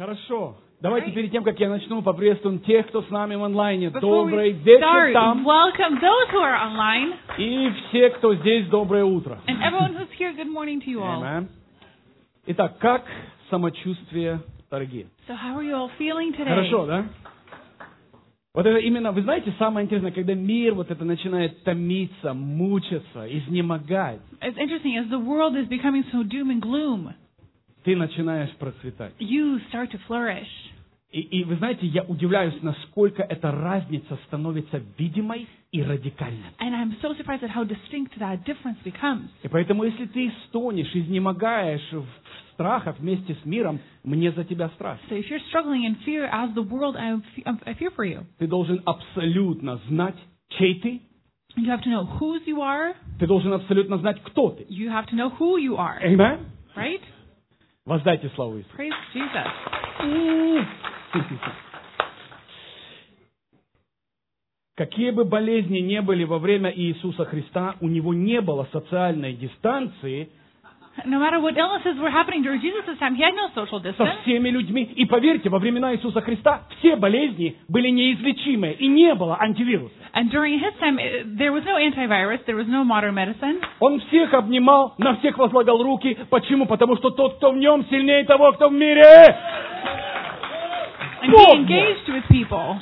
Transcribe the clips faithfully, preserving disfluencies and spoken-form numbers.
Хорошо. Давайте перед тем, как я начну, поприветствуем тех, кто с нами в онлайне. Before Добрый we вечер start, там. welcome those who are online, И все, кто здесь, доброе утро. and everyone who's here, good morning to you all. Amen. Итак, как самочувствие, дорогие? So how are you all feeling today? Хорошо, да? Вот это именно, вы знаете, самое интересное, когда мир вот это начинает томиться, мучиться, изнемогать, It's interesting, as the world is becoming so doom and gloom, ты начинаешь процветать. you start to flourish. И, и вы знаете, я удивляюсь, насколько эта разница становится видимой и радикальной. And I'm so surprised at how distinct that difference becomes. И поэтому, если ты стонешь, изнемогаешь в страхах вместе с миром, мне за тебя страшно. So if you're struggling in fear as the world, I, I fear for you. Ты должен абсолютно знать, чей ты. You have to know whose you are. Ты должен абсолютно знать, кто ты. You have to know who you are. Amen? Right? Воздайте славу Иисусу. Praise Jesus. Какие бы болезни не были во время Иисуса Христа, у него не было социальной дистанции No matter what illnesses were happening during Jesus' time, he had no social со distance. всеми людьми. И поверьте, во времена Иисуса Христа все болезни были неизлечимые, и не было антивируса. And during his time, eh, there was no antivirus, there was no modern medicine. Он всех обнимал, на всех возлагал руки. Почему? Потому что тот, кто в нем, сильнее того, кто в мире. And he Бог мой! engaged with people.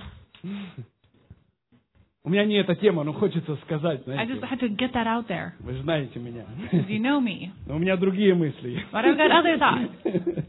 У меня не эта тема, но хочется сказать, I just знаете, had to get that out there. вы же знаете меня. You know me. Но у меня другие мысли. But I've got other thoughts.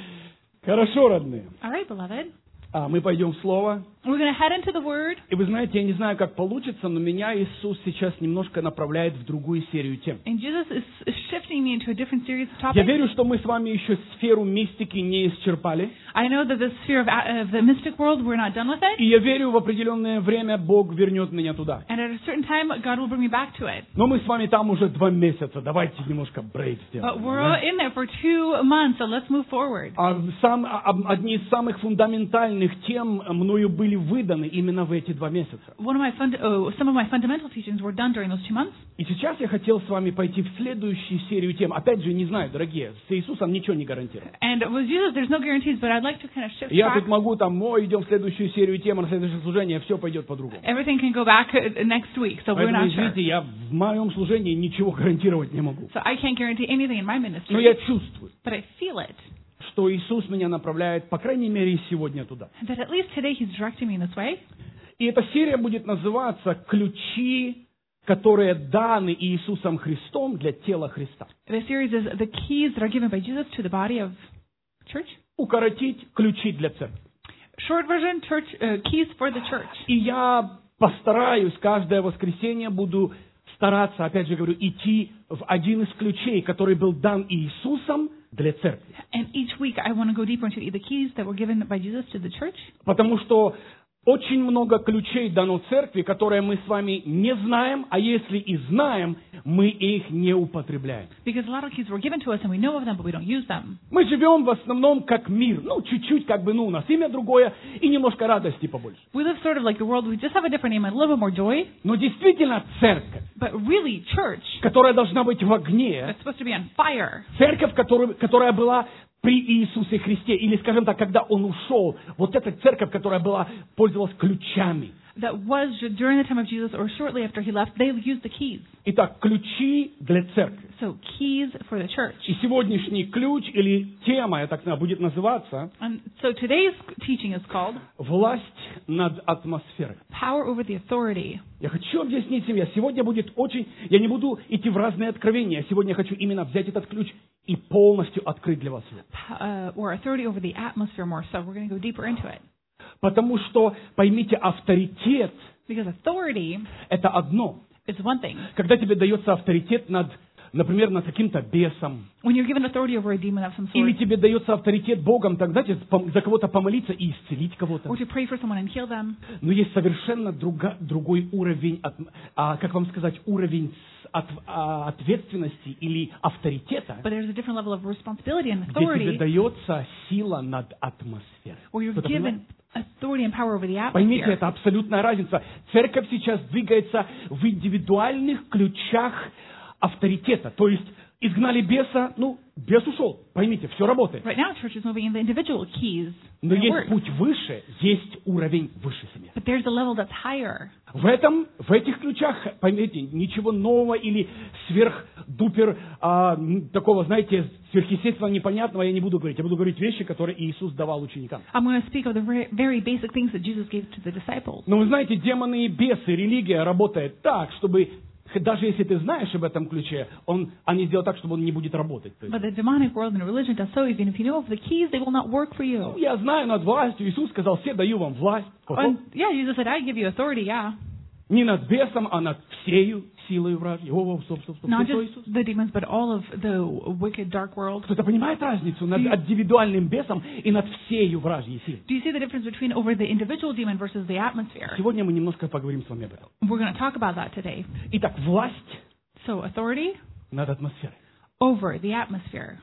Хорошо, родные. All right, beloved. А мы пойдем в Слово. We're going to head into the Word. И вы знаете, я не знаю, как получится, но меня Иисус сейчас немножко направляет в другую серию тем. And Jesus is is shifting me into a different series of Я topics. верю, что мы с вами еще сферу мистики не исчерпали. I know that the sphere of, uh, of the mystic world, we're not done with it. И я верю, в определенное время Бог вернет меня туда. And at a certain time, God will bring me back to it. Но мы с вами там уже два месяца. Давайте немножко брейк But сделаем. we're да? in there for two months, so let's move forward. А сам, а- одни из самых фундаментальных тем мною были выданы именно в эти два месяца. One of my fund- oh, some of my fundamental teachings were done during those two months. И сейчас я хотел с вами пойти в следующую серию тем. Опять же, не знаю, дорогие, с Иисусом ничего не гарантирую. And with Jesus, there's no guarantees, but I'd like to kind of shift Я track. тут могу там, ой, идем в следующую серию тем, на следующее служение, все пойдет по-другому. Everything can go back uh, next week, so we're Поэтому, not sure. извините, я в моем служении ничего гарантировать не могу. So I can't guarantee anything in my Но ministry, я чувствую, but I feel it. что Иисус меня направляет, по крайней мере, и сегодня туда. That at least today He's directing me in this way. И эта серия будет называться «Ключи, которые даны Иисусом Христом для тела Христа». The series is the keys that are given by Jesus to the body of church. Укоротить ключи для церкви. Short version, church uh, keys for the church. И я постараюсь, каждое воскресенье буду стараться, опять же говорю, идти в один из ключей, который был дан Иисусом для церкви. And each week I want to go deeper into the keys that were given by Jesus to the church. Потому что очень много ключей дано церкви, которые мы с вами не знаем, а если и знаем, мы их не употребляем. Because a lot of keys were given to us and we know of them, but we don't use them. Мы живем в основном как мир. Ну, чуть-чуть, как бы, ну, у нас имя другое и немножко радости побольше. We live sort of like the world. We just have a different name and a little bit more joy. Но действительно церковь, But really, church, которая должна быть в огне, that's supposed to be on fire. церковь, которую, которая была при Иисусе Христе, или, скажем так, когда Он ушел, вот эта церковь, которая была, пользовалась ключами. That was during the time of Jesus or shortly after He left, they used the keys. Итак, ключи для церкви. So keys for the church. И сегодняшний ключ, или тема, я так знаю, будет называться And so today's teaching is called «Власть над атмосферой». Power over the authority. Я хочу объяснить себе, сегодня будет очень... Я не буду идти в разные откровения, сегодня я хочу именно взять этот ключ и полностью открыть для вас его. Uh, or authority over the atmosphere more so. We're going to go deeper into it. Потому что, поймите, авторитет Because authority – это одно. is one thing. Когда тебе дается авторитет над, например, над каким-то бесом, When you're given authority over a demon of some или sort, тебе дается авторитет Богом, так, знаете, пом- за кого-то помолиться и исцелить кого-то. or to pray for someone and heal them, Но есть совершенно друга- другой уровень, от- а, как вам сказать, уровень с- от- а, ответственности или авторитета, but there's a different level of responsibility and где тебе authority дается сила над атмосферой. where you're Кто-то given authority and power over the Поймите, atmosphere. это абсолютная разница. Церковь сейчас двигается в индивидуальных ключах авторитета. То есть изгнали беса, ну, бес ушел. Поймите, все работает. Right now, church is moving in the individual keys. Но and it есть works. путь выше, есть уровень выше себя. But there's a level that's higher. В этом, в этих ключах, поймите, ничего нового или сверхдупер а, м, такого, знаете, сверхъестественного, непонятного я не буду говорить. Я буду говорить вещи, которые Иисус давал ученикам. I'm going to speak of the very, very basic things that Jesus gave to the disciples. Но вы знаете, демоны и бесы, религия работает так, чтобы даже если ты знаешь об этом ключе, он, они сделают так, чтобы он не будет работать. То есть, But the demonic world and religion does so, even if you know of the keys, they will not work for you. ну, я знаю над властью. Иисус сказал, все даю вам власть. And, yeah, Jesus said, I give you authority, yeah. Не над бесом, а над всею силой вражьей. О, о, стоп, стоп, стоп. Not Кто just Иисус? the demons, but all of the wicked dark world. Кто-то понимает разницу над индивидуальным бесом и над всею вражьей силой? Do you see the difference between over the individual demon versus the atmosphere? Сегодня мы немножко поговорим с вами об этом. We're going to talk about that today. Итак, власть So, authority над атмосферой. over the atmosphere.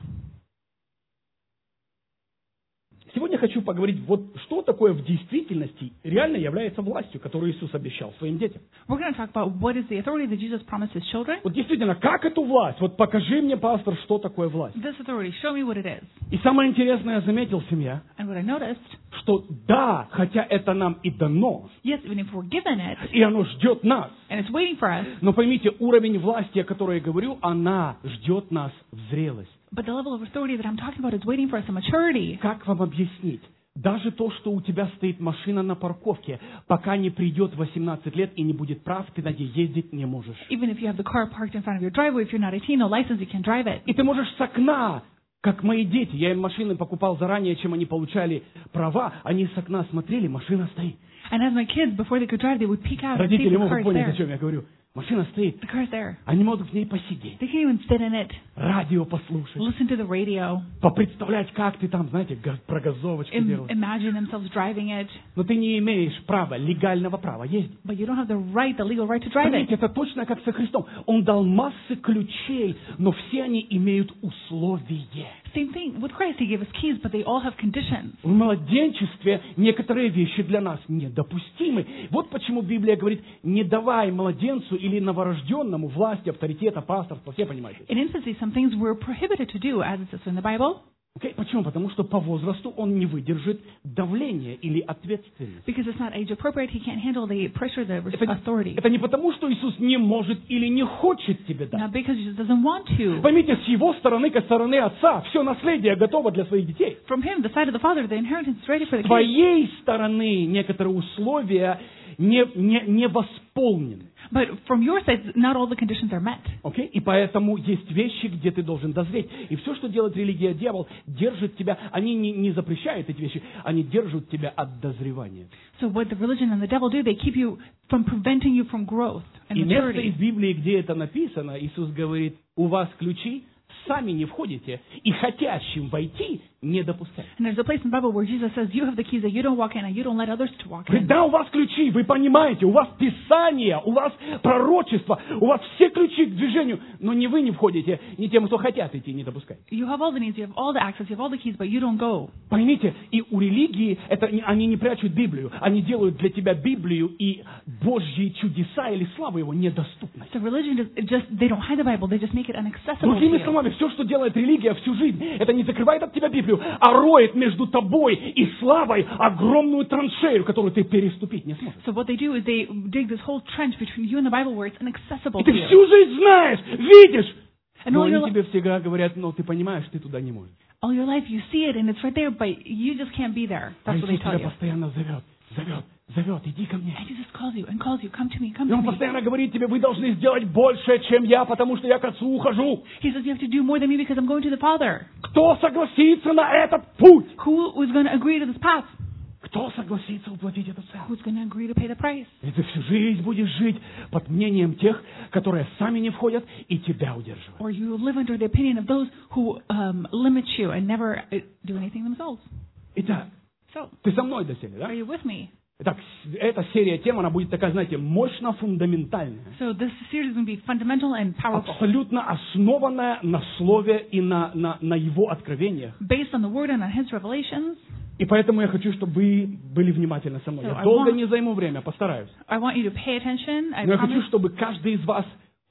Сегодня хочу поговорить, вот что такое в действительности реально является властью, которую Иисус обещал своим детям. We're going to talk about what is the authority that Jesus promised his children. Вот действительно, как эту власть? Вот покажи мне, пастор, что такое власть. This authority, show me what it is. И самое интересное, я заметил, семья, And what I noticed, что да, хотя это нам и дано, yes, even if we're given it, и оно ждет нас, and it's waiting for us, но поймите, уровень власти, о которой я говорю, она ждет нас в зрелость. but the level of authority that I'm talking about is waiting for us in maturity. Как вам объяснить? Даже то, что у тебя стоит машина на парковке, пока не придет восемнадцать лет и не будет прав, ты на ней ездить не можешь. Even if you have the car parked in front of your driveway, if you're not eighteen, no license, you can't drive it. И ты можешь с окна, как мои дети, я им машины покупал заранее, чем они получали права, они с окна смотрели, машина стоит. And as my kids, before they could drive, they would peek out and see Родители if the car могут is понять, о there. чем я говорю. Машина стоит, The car is there. они могут в ней посидеть, They can't even sit in it, радио послушать, listen to the radio, попредставлять, как ты там, знаете, га- прогазовочку im- делаешь. imagine themselves driving it, Но ты не имеешь права, легального права ездить. but you don't have the right, the legal right to drive Понимаете, it. это точно как со Христом. Он дал массы ключей, но все они имеют условие. Same thing with Christ. He gave us keys, but they all have conditions. В младенчестве некоторые вещи для нас недопустимы. Вот почему Библия говорит, не давай младенцу или новорожденному власти, авторитета, пасторства. Все понимаете? In infancy, some things were prohibited to do, as it says in the Bible, Окей? Почему? Потому что по возрасту он не выдержит давления или ответственности. because it's not age appropriate. He can't handle the pressure, the res- Это, authority. это не потому, что Иисус не может или не хочет тебе дать. Not because he just doesn't want to. Поймите, с его стороны, как стороны отца, все наследие готово для своих детей. From him, the side of the father, the inheritance is ready for С the kids. твоей стороны некоторые условия не, не, не восполнены. But from your side, not all the conditions are met. Окей? И поэтому есть вещи, где ты должен дозреть. И все, что делает религия, дьявол, держит тебя, они не, не запрещают эти вещи, они держат тебя от дозревания. So what the religion and the devil do, they keep you from preventing you from growth and И место из maturity. Библии, где это написано, Иисус говорит, у вас ключи, сами не входите, и хотящим войти не допускайте. And there's a place in the Bible where Jesus says, you have the keys that you don't walk in and you don't let others to walk in. Да, у вас ключи, вы понимаете, у вас Писание, у вас пророчество, у вас все ключи к движению, но не вы не входите, не тем, кто хотят идти, не допускайте. You have all the needs, you have all the access, you have all the keys, but you don't go. Поймите, и у религии, это, не- они не прячут Библию, они делают для тебя Библию и Божьи чудеса или славу Его недоступной. So religion is it just, they don't hide the Bible, they just make it inaccessible to Другими you. словами, все, что делает религия всю жизнь, это не закрывает от тебя Библию, а роет между тобой и славой огромную траншею, которую ты переступить не сможешь. So what they do is they dig this whole trench between you and the Bible where it's inaccessible И to ты you. всю жизнь знаешь, видишь, And но all они your, тебе всегда говорят, ну ты понимаешь, ты туда не можешь. all your life you see it and it's right there, but you just can't be there. А That's what they Иисус tell тебя you. постоянно зовет, зовет, зовет, иди ко мне. And Jesus calls you and calls you, come to me, come И to Он me. постоянно говорит тебе, вы должны сделать больше, чем я, потому что я к Отцу ухожу. He says, you have to do more than me because I'm going to the Father. Кто согласится на этот путь? Who is going to agree to this path? Кто согласится уплатить эту цену? Who's going to agree to pay the price? И ты всю жизнь будешь жить под мнением тех, которые сами не входят и тебя удерживают. Or you live under the opinion of those who um, limit you and never uh, do anything themselves. Итак, So, ты со мной доселе, да? are you with me? Итак, с- эта серия тем, она будет такая, знаете, мощно-фундаментальная. So this series is going to be fundamental and powerful, Абсолютно основанная на Слове и на, на, на Его откровениях. based on the Word and on His revelations. И поэтому я хочу, чтобы вы были внимательны со мной. So Я I долго want- не займу время, постараюсь. I want you to pay attention. I Но я хочу, promise. чтобы каждый из вас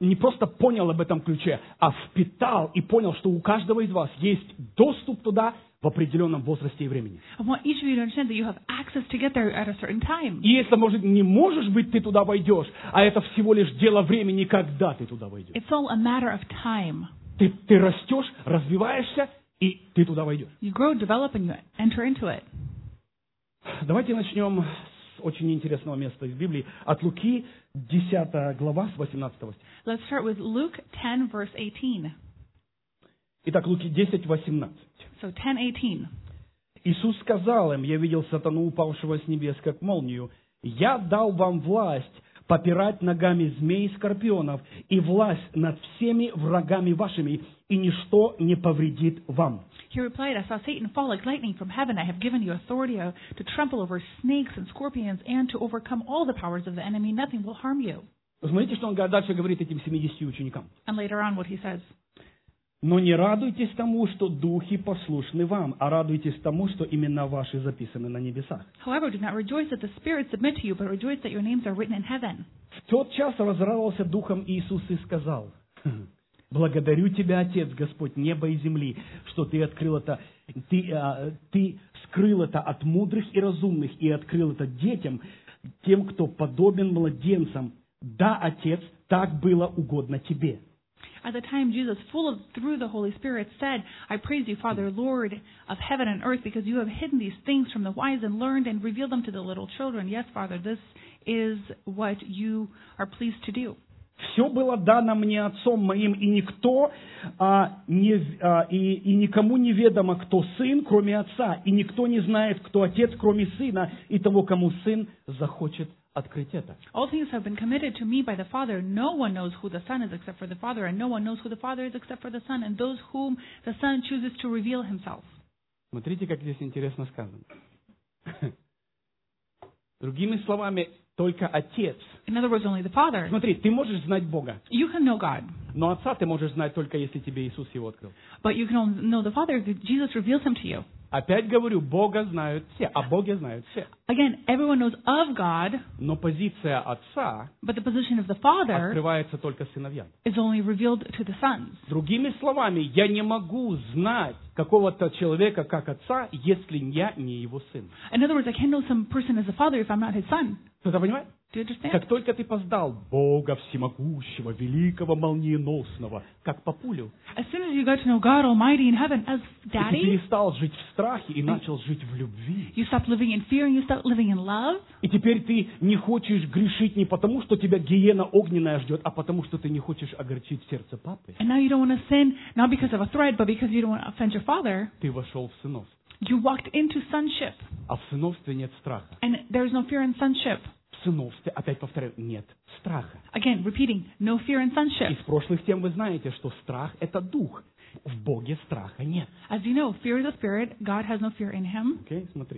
не просто понял об этом ключе, а впитал и понял, что у каждого из вас есть доступ туда в определенном возрасте и времени. I want each of you to understand that you have access to get there at a certain time. И если, может, не можешь быть, ты туда войдешь, а это всего лишь дело времени, когда ты туда войдешь. It's all a matter of time. Ты, ты растешь, развиваешься, и ты туда войдешь. You grow, develop, and you enter into it. Давайте начнем с очень интересного места из Библии. От Луки, десятая глава, с восемнадцатого стиха. Let's start with Luke ten, verse eighteen. Итак, Луки десять, восемнадцать. So ten eighteen. Иисус сказал им: «Я видел сатану, упавшего с небес, как молнию. Я дал вам власть попирать ногами змей и скорпионов, и власть над всеми врагами вашими, и ничто не повредит вам». He replied, I saw Satan fall like lightning from heaven. I have given you authority to trample over snakes and scorpions and to overcome all the powers of the enemy. Nothing will harm you. Смотрите, что он дальше говорит этим семидесяти ученикам. And later on what he says. «Но не радуйтесь тому, что духи послушны вам, а радуйтесь тому, что имена ваши записаны на небесах». However, do not rejoice that the spirits submit to you, but rejoice that your names are written in heaven. В тот час разрадовался духом Иисус и сказал: «Благодарю Тебя, Отец, Господь неба и земли, что Ты открыл это, Ты, а, ты скрыл это от мудрых и разумных и открыл это детям, тем, кто подобен младенцам. Да, Отец, так было угодно Тебе». At the time, Jesus, full of through the Holy Spirit, said, I praise you, Father, Lord of heaven and earth, because you have hidden these things from the wise and learned and revealed them to the little children. Yes, Father, this is what you are pleased to do. «Все было дано мне Отцом моим, и никто а, не, а, и, и никому не ведомо, кто Сын, кроме Отца, и никто не знает, кто Отец, кроме Сына, и того, кому Сын захочет открыть это». All things have been committed to me by the Father. No one knows who the Son is except for the Father, and no one knows who the Father is except for the Son, and those whom the Son chooses to reveal himself. Смотрите, как здесь интересно сказано. Другими словами, только Отец. In other words, only the Father. Смотри, ты можешь знать Бога, You can know God, но Отца ты можешь знать только если тебе Иисус его открыл. but you can only know the Father if Jesus reveals him to you. Опять говорю, Бога знают все, о Боге знают все. Again, everyone knows of God, Но позиция Отца but the position of the Father открывается только сыновьям. is only revealed to the sons. Другими словами, я не могу знать какого-то человека как Отца, если я не его сын. In other words, I can't know some person as a father if I'm not his son. Кто-то понимает? Do you understand? Как только ты познал Бога всемогущего, великого, молниеносного, как папулю, As soon as you got to know God Almighty in heaven as и ты Daddy, перестал жить в страхе и начал жить в любви. you stopped living in fear and you start living in love. И теперь ты не хочешь грешить не потому, что тебя гиена огненная ждет, а потому, что ты не хочешь огорчить сердце папы. And now you don't want to sin, not because of a threat, but because you don't want to offend your father. Ты вошел в сыновство. You walked into sonship. А в сыновстве нет страха. And there is no fear in sonship. В сыновстве, опять повторяю, нет страха. Again, repeating, no fear in sonship. Из прошлых тем вы знаете, что страх – это дух. В Боге страха нет. As you know, fear is a spirit. God has no fear in him. Окей, смотри.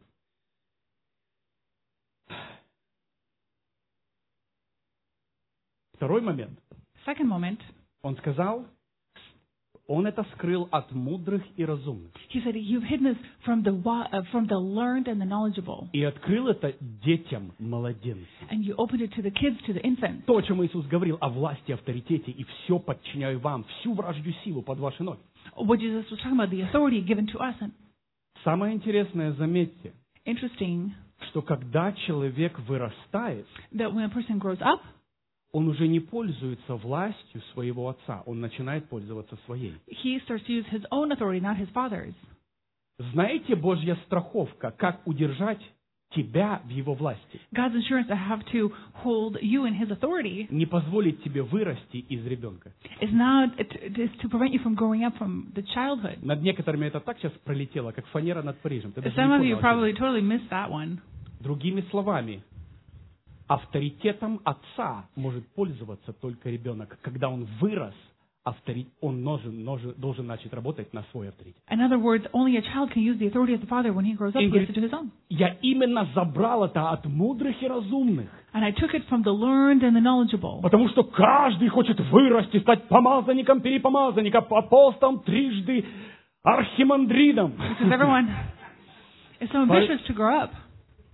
Второй момент. Second moment, Он сказал, он это скрыл от мудрых и разумных. he said, you've hidden this from the, wi- uh, from the learned and the knowledgeable. И открыл это детям младенцам. And you opened it to the kids, to the infants. То, о чем Иисус говорил, о власти, авторитете, и все подчиняю вам, всю вражью силу под ваши ноги. What Jesus was talking about, the authority given to us. And Самое интересное, заметьте, interesting что когда человек вырастает, that when a person grows up, он уже не пользуется властью своего отца, он начинает пользоваться своей. he starts to use his own authority, not his father's. Знаете, Божья страховка, как удержать тебя в его власти? God's insurance to have to hold you in his authority Не позволить тебе вырасти из ребенка. is not it is to prevent you from growing up from the childhood. Над некоторыми это так сейчас пролетело, как фанера над Парижем. Ты даже не Some of you понял, probably о чем. totally missed that one. Другими словами, авторитетом отца может пользоваться только ребенок. Когда он вырос, авторит, он должен, должен, должен начать работать на свой авторитет. In other words, only a child can use the authority of the father when he grows up. И He has говорит, to do his own. я именно забрал это от мудрых и разумных. And I took it from the learned and the knowledgeable. Потому что каждый хочет вырасти, стать помазанником, перепомазанником, апостолом, трижды архимандридом. Because everyone is so ambitious to grow up.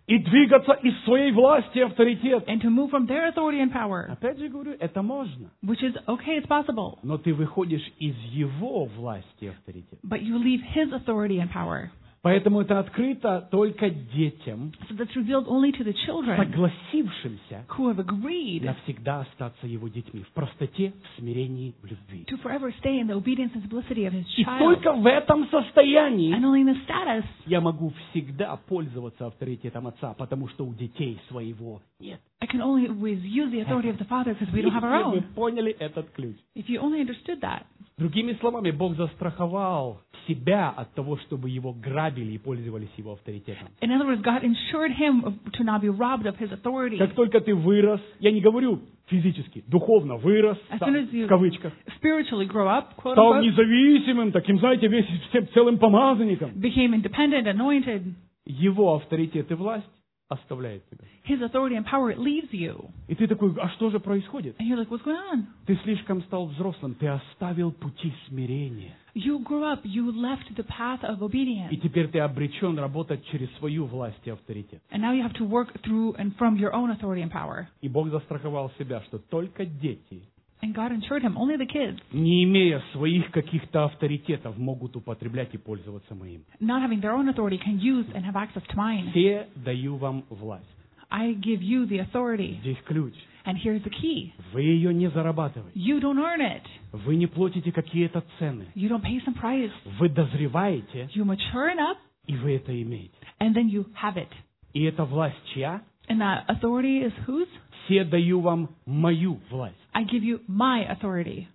и двигаться из своей власти и авторитета. and to move from their authority and power, Опять же говорю, это можно. which is okay, it's possible. Но ты выходишь из его власти и авторитета. But you leave his authority and power. Поэтому это открыто только детям, So that's revealed only to the children согласившимся who have agreed навсегда остаться его детьми в простоте, в смирении, в любви. to forever stay in the obedience and simplicity of his И child. только в этом состоянии And only in the status я могу всегда пользоваться авторитетом отца, потому что у детей своего нет. I can only always use the authority of the Father because we don't have our Если вы own. поняли этот ключ. If you only understood that. Другими словами, Бог застраховал себя от того, чтобы его грабили и пользовались его авторитетом. In other words, God insured him of- to not be robbed of his authority. Как только ты вырос, я не говорю физически, духовно вырос, As там, soon as you в кавычках, spiritually grow up, quote стал unquote, независимым, таким, знаете, весь всем целым помазанником. became independent, anointed, Его авторитет и власть оставляет тебя. his authority and power, it leaves you. И ты такой, а что же происходит? And you're like, what's going on? Ты слишком стал взрослым, ты оставил пути смирения. You grew up, you left the path of obedience. И теперь ты обречен работать через свою власть и авторитет. And now you have to work through and from your own authority and power. И Бог застраховал себя, что только дети, And God insured him, only the kids, не имея своих каких-то авторитетов, могут употреблять и пользоваться моим. not having their own authority, can use and have access to mine. Все даю вам власть. I give you the authority. Здесь ключ. And here's the key. Вы ее не зарабатываете. You don't earn it. Вы не платите какие-то цены. You don't pay some price. Вы дозреваете, You mature enough, и вы это имеете. and then you have it. И эта власть чья? And that authority is whose? Все даю вам мою власть. I give you my authority,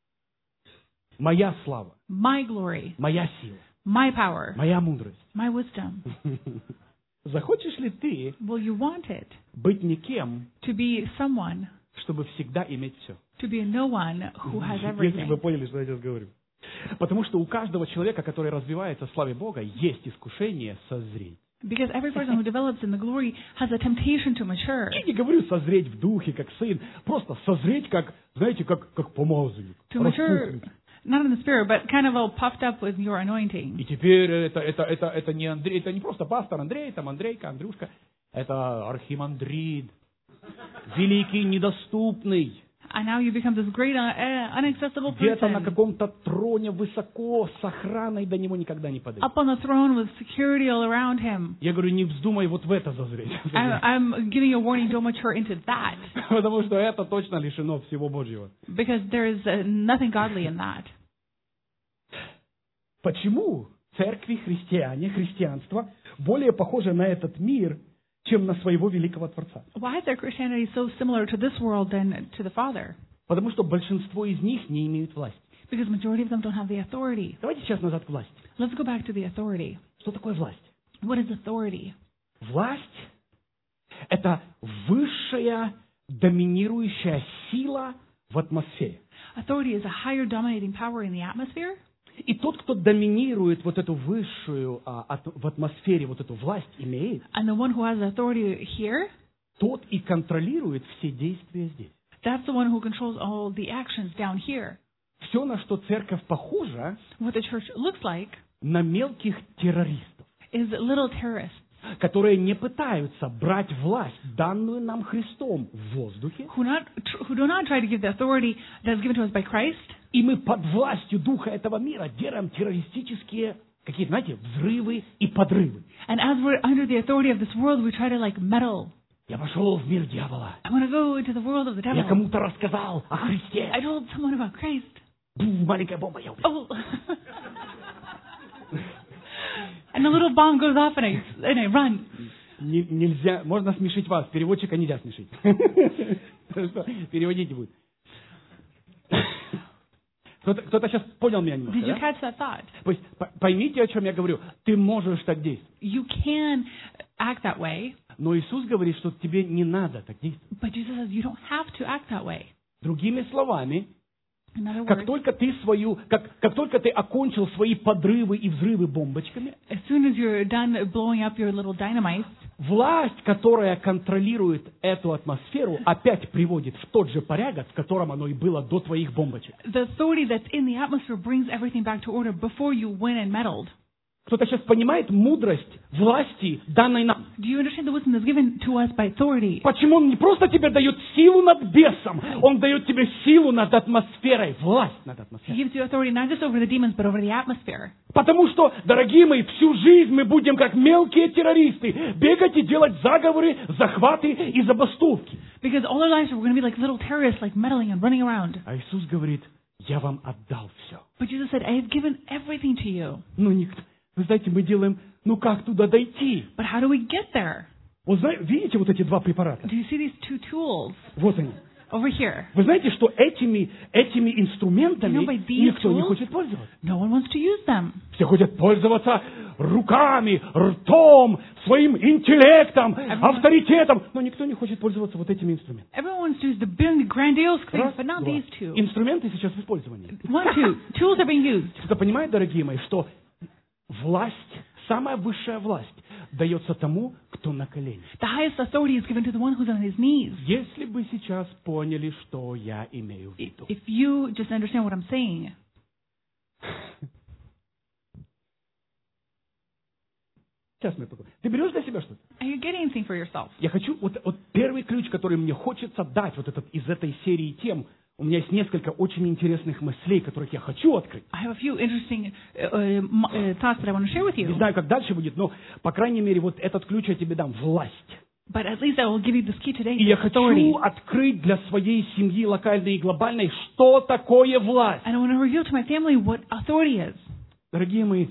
Моя слава, my glory, моя сила, my power, моя мудрость. my wisdom. Захочешь ли ты Will you want it быть никем, to be someone, чтобы всегда иметь все? to be no one who has Если вы everything? поняли, что я сейчас говорю. Потому что у каждого человека, который развивается в славе Бога, есть искушение созреть. Because every person who develops in the glory has a temptation to mature, Я не говорю созреть в духе, как сын, просто созреть, как, знаете, как, как помазанник. to mature, распухнуть. not in the spirit, but kind of all puffed up with your anointing. И теперь это, это, это, это, не Андрей, это не просто пастор Андрей, там Андрейка, Андрюшка. Это архимандрит, великий, недоступный. And now you become this great, uh, uh, inaccessible Где-то на person каком-то троне высоко, с охраной, до него никогда не подойдет. up on the throne with security all around him. Я говорю, не вздумай вот в это зазреть. I, I'm giving you a warning, don't mature into that. Потому что это точно лишено всего Божьего. Because there is uh, nothing godly in that. Почему церкви, христиане, христианство более похоже на этот мир, чем на своего великого Творца? Why is their Christianity so similar to this world than to the Father? Потому что большинство из них не имеют власти. Because majority of them don't have the authority. Давайте сейчас назад к власти. Let's go back to the authority. Что такое власть? What is authority? Власть – это высшая доминирующая сила в атмосфере. Authority is a higher dominating power in the atmosphere. И тот, кто доминирует вот эту высшую а, от- в атмосфере, вот эту власть имеет, And the one who has the authority here, тот и контролирует все действия здесь. that's the one who controls all the actions down here. Все, на что церковь похожа, What the church looks like на мелких террористов, is little terrorists которые не пытаются брать власть, данную нам Христом, в воздухе, who not who do not try to give the authority that is given to us by Christ, и мы под властью духа этого мира делаем террористические какие-то, знаете, взрывы и подрывы. and as we're under the authority of this world, we try to like meddle. Я пошел в мир дьявола. I want to go into the world of the Я devil. кому-то рассказал о Христе. I told someone about Christ. Бум, маленькая бомба, я убил. Oh. And a little bomb goes off and I, and I run. Не- нельзя, можно смешить вас, переводчика нельзя смешить. Что, переводите будет. Кто-то, кто-то сейчас понял меня немножко, Did you да? catch that thought? То есть п- поймите, о чем я говорю. Ты можешь так действовать. You can act that way, Но Иисус говорит, что тебе не надо так действовать. but Jesus says you don't have to act that way. Другими словами, In other как words, только ты свою, как, как только ты окончил свои подрывы и взрывы бомбочками, as soon as you're done blowing up your little dynamite, власть, которая контролирует эту атмосферу, опять приводит в тот же порядок, в котором оно и было до твоих бомбочек. the authority that's in the atmosphere brings everything back to order before you went and meddled. Кто-то сейчас понимает мудрость власти, данной нам? Do you understand the wisdom that's given to us by authority? Почему Он не просто тебе дает силу над бесом, Он дает тебе силу над атмосферой, власть над He атмосферой. gives you authority not just over the demons, but over the atmosphere. Потому что, дорогие мои, всю жизнь мы будем как мелкие террористы бегать и делать заговоры, захваты и забастовки. Because all our lives we're going to be like little terrorists, like meddling and running around. А Иисус говорит, я вам отдал все. But Jesus said, I have given everything to you. Ну, никто. Вы знаете, мы делаем, ну как туда дойти? But how do we get there? Вот знаете, видите вот эти два препарата? Do you see these two tools Вот они. over here? Вы знаете, что этими, этими инструментами You know, by these никто не tools- хочет пользоваться. No one wants to use them. Все хотят пользоваться руками, ртом, своим интеллектом, авторитетом, но никто не хочет пользоваться вот этими инструментами. Everyone wants to use the big, grandiose things, Раз, but not два. these two. Инструменты сейчас в использовании. One, two. Tools are being used. Кто понимает, дорогие мои, что власть, самая высшая власть, дается тому, кто на коленях. The highest authority is given to the one who's on his knees. Если бы сейчас поняли, что я имею в If виду. if you just understand what I'm saying. Сейчас мы поговорим. Ты берешь для себя что-то? Are you getting anything for yourself? Я хочу, вот, вот первый ключ, который мне хочется дать, вот этот из этой серии тем, у меня есть несколько очень интересных мыслей, которых я хочу открыть. I have a few interesting uh, uh, m- uh, thoughts that I want to share with Не you. знаю, как дальше будет, но, по крайней мере, вот этот ключ я тебе дам. Власть. But at least I will give you this key today. И я Authority. хочу открыть для своей семьи, локальной и глобальной, что такое власть. And I want to reveal to my family what authority is. Дорогие мои,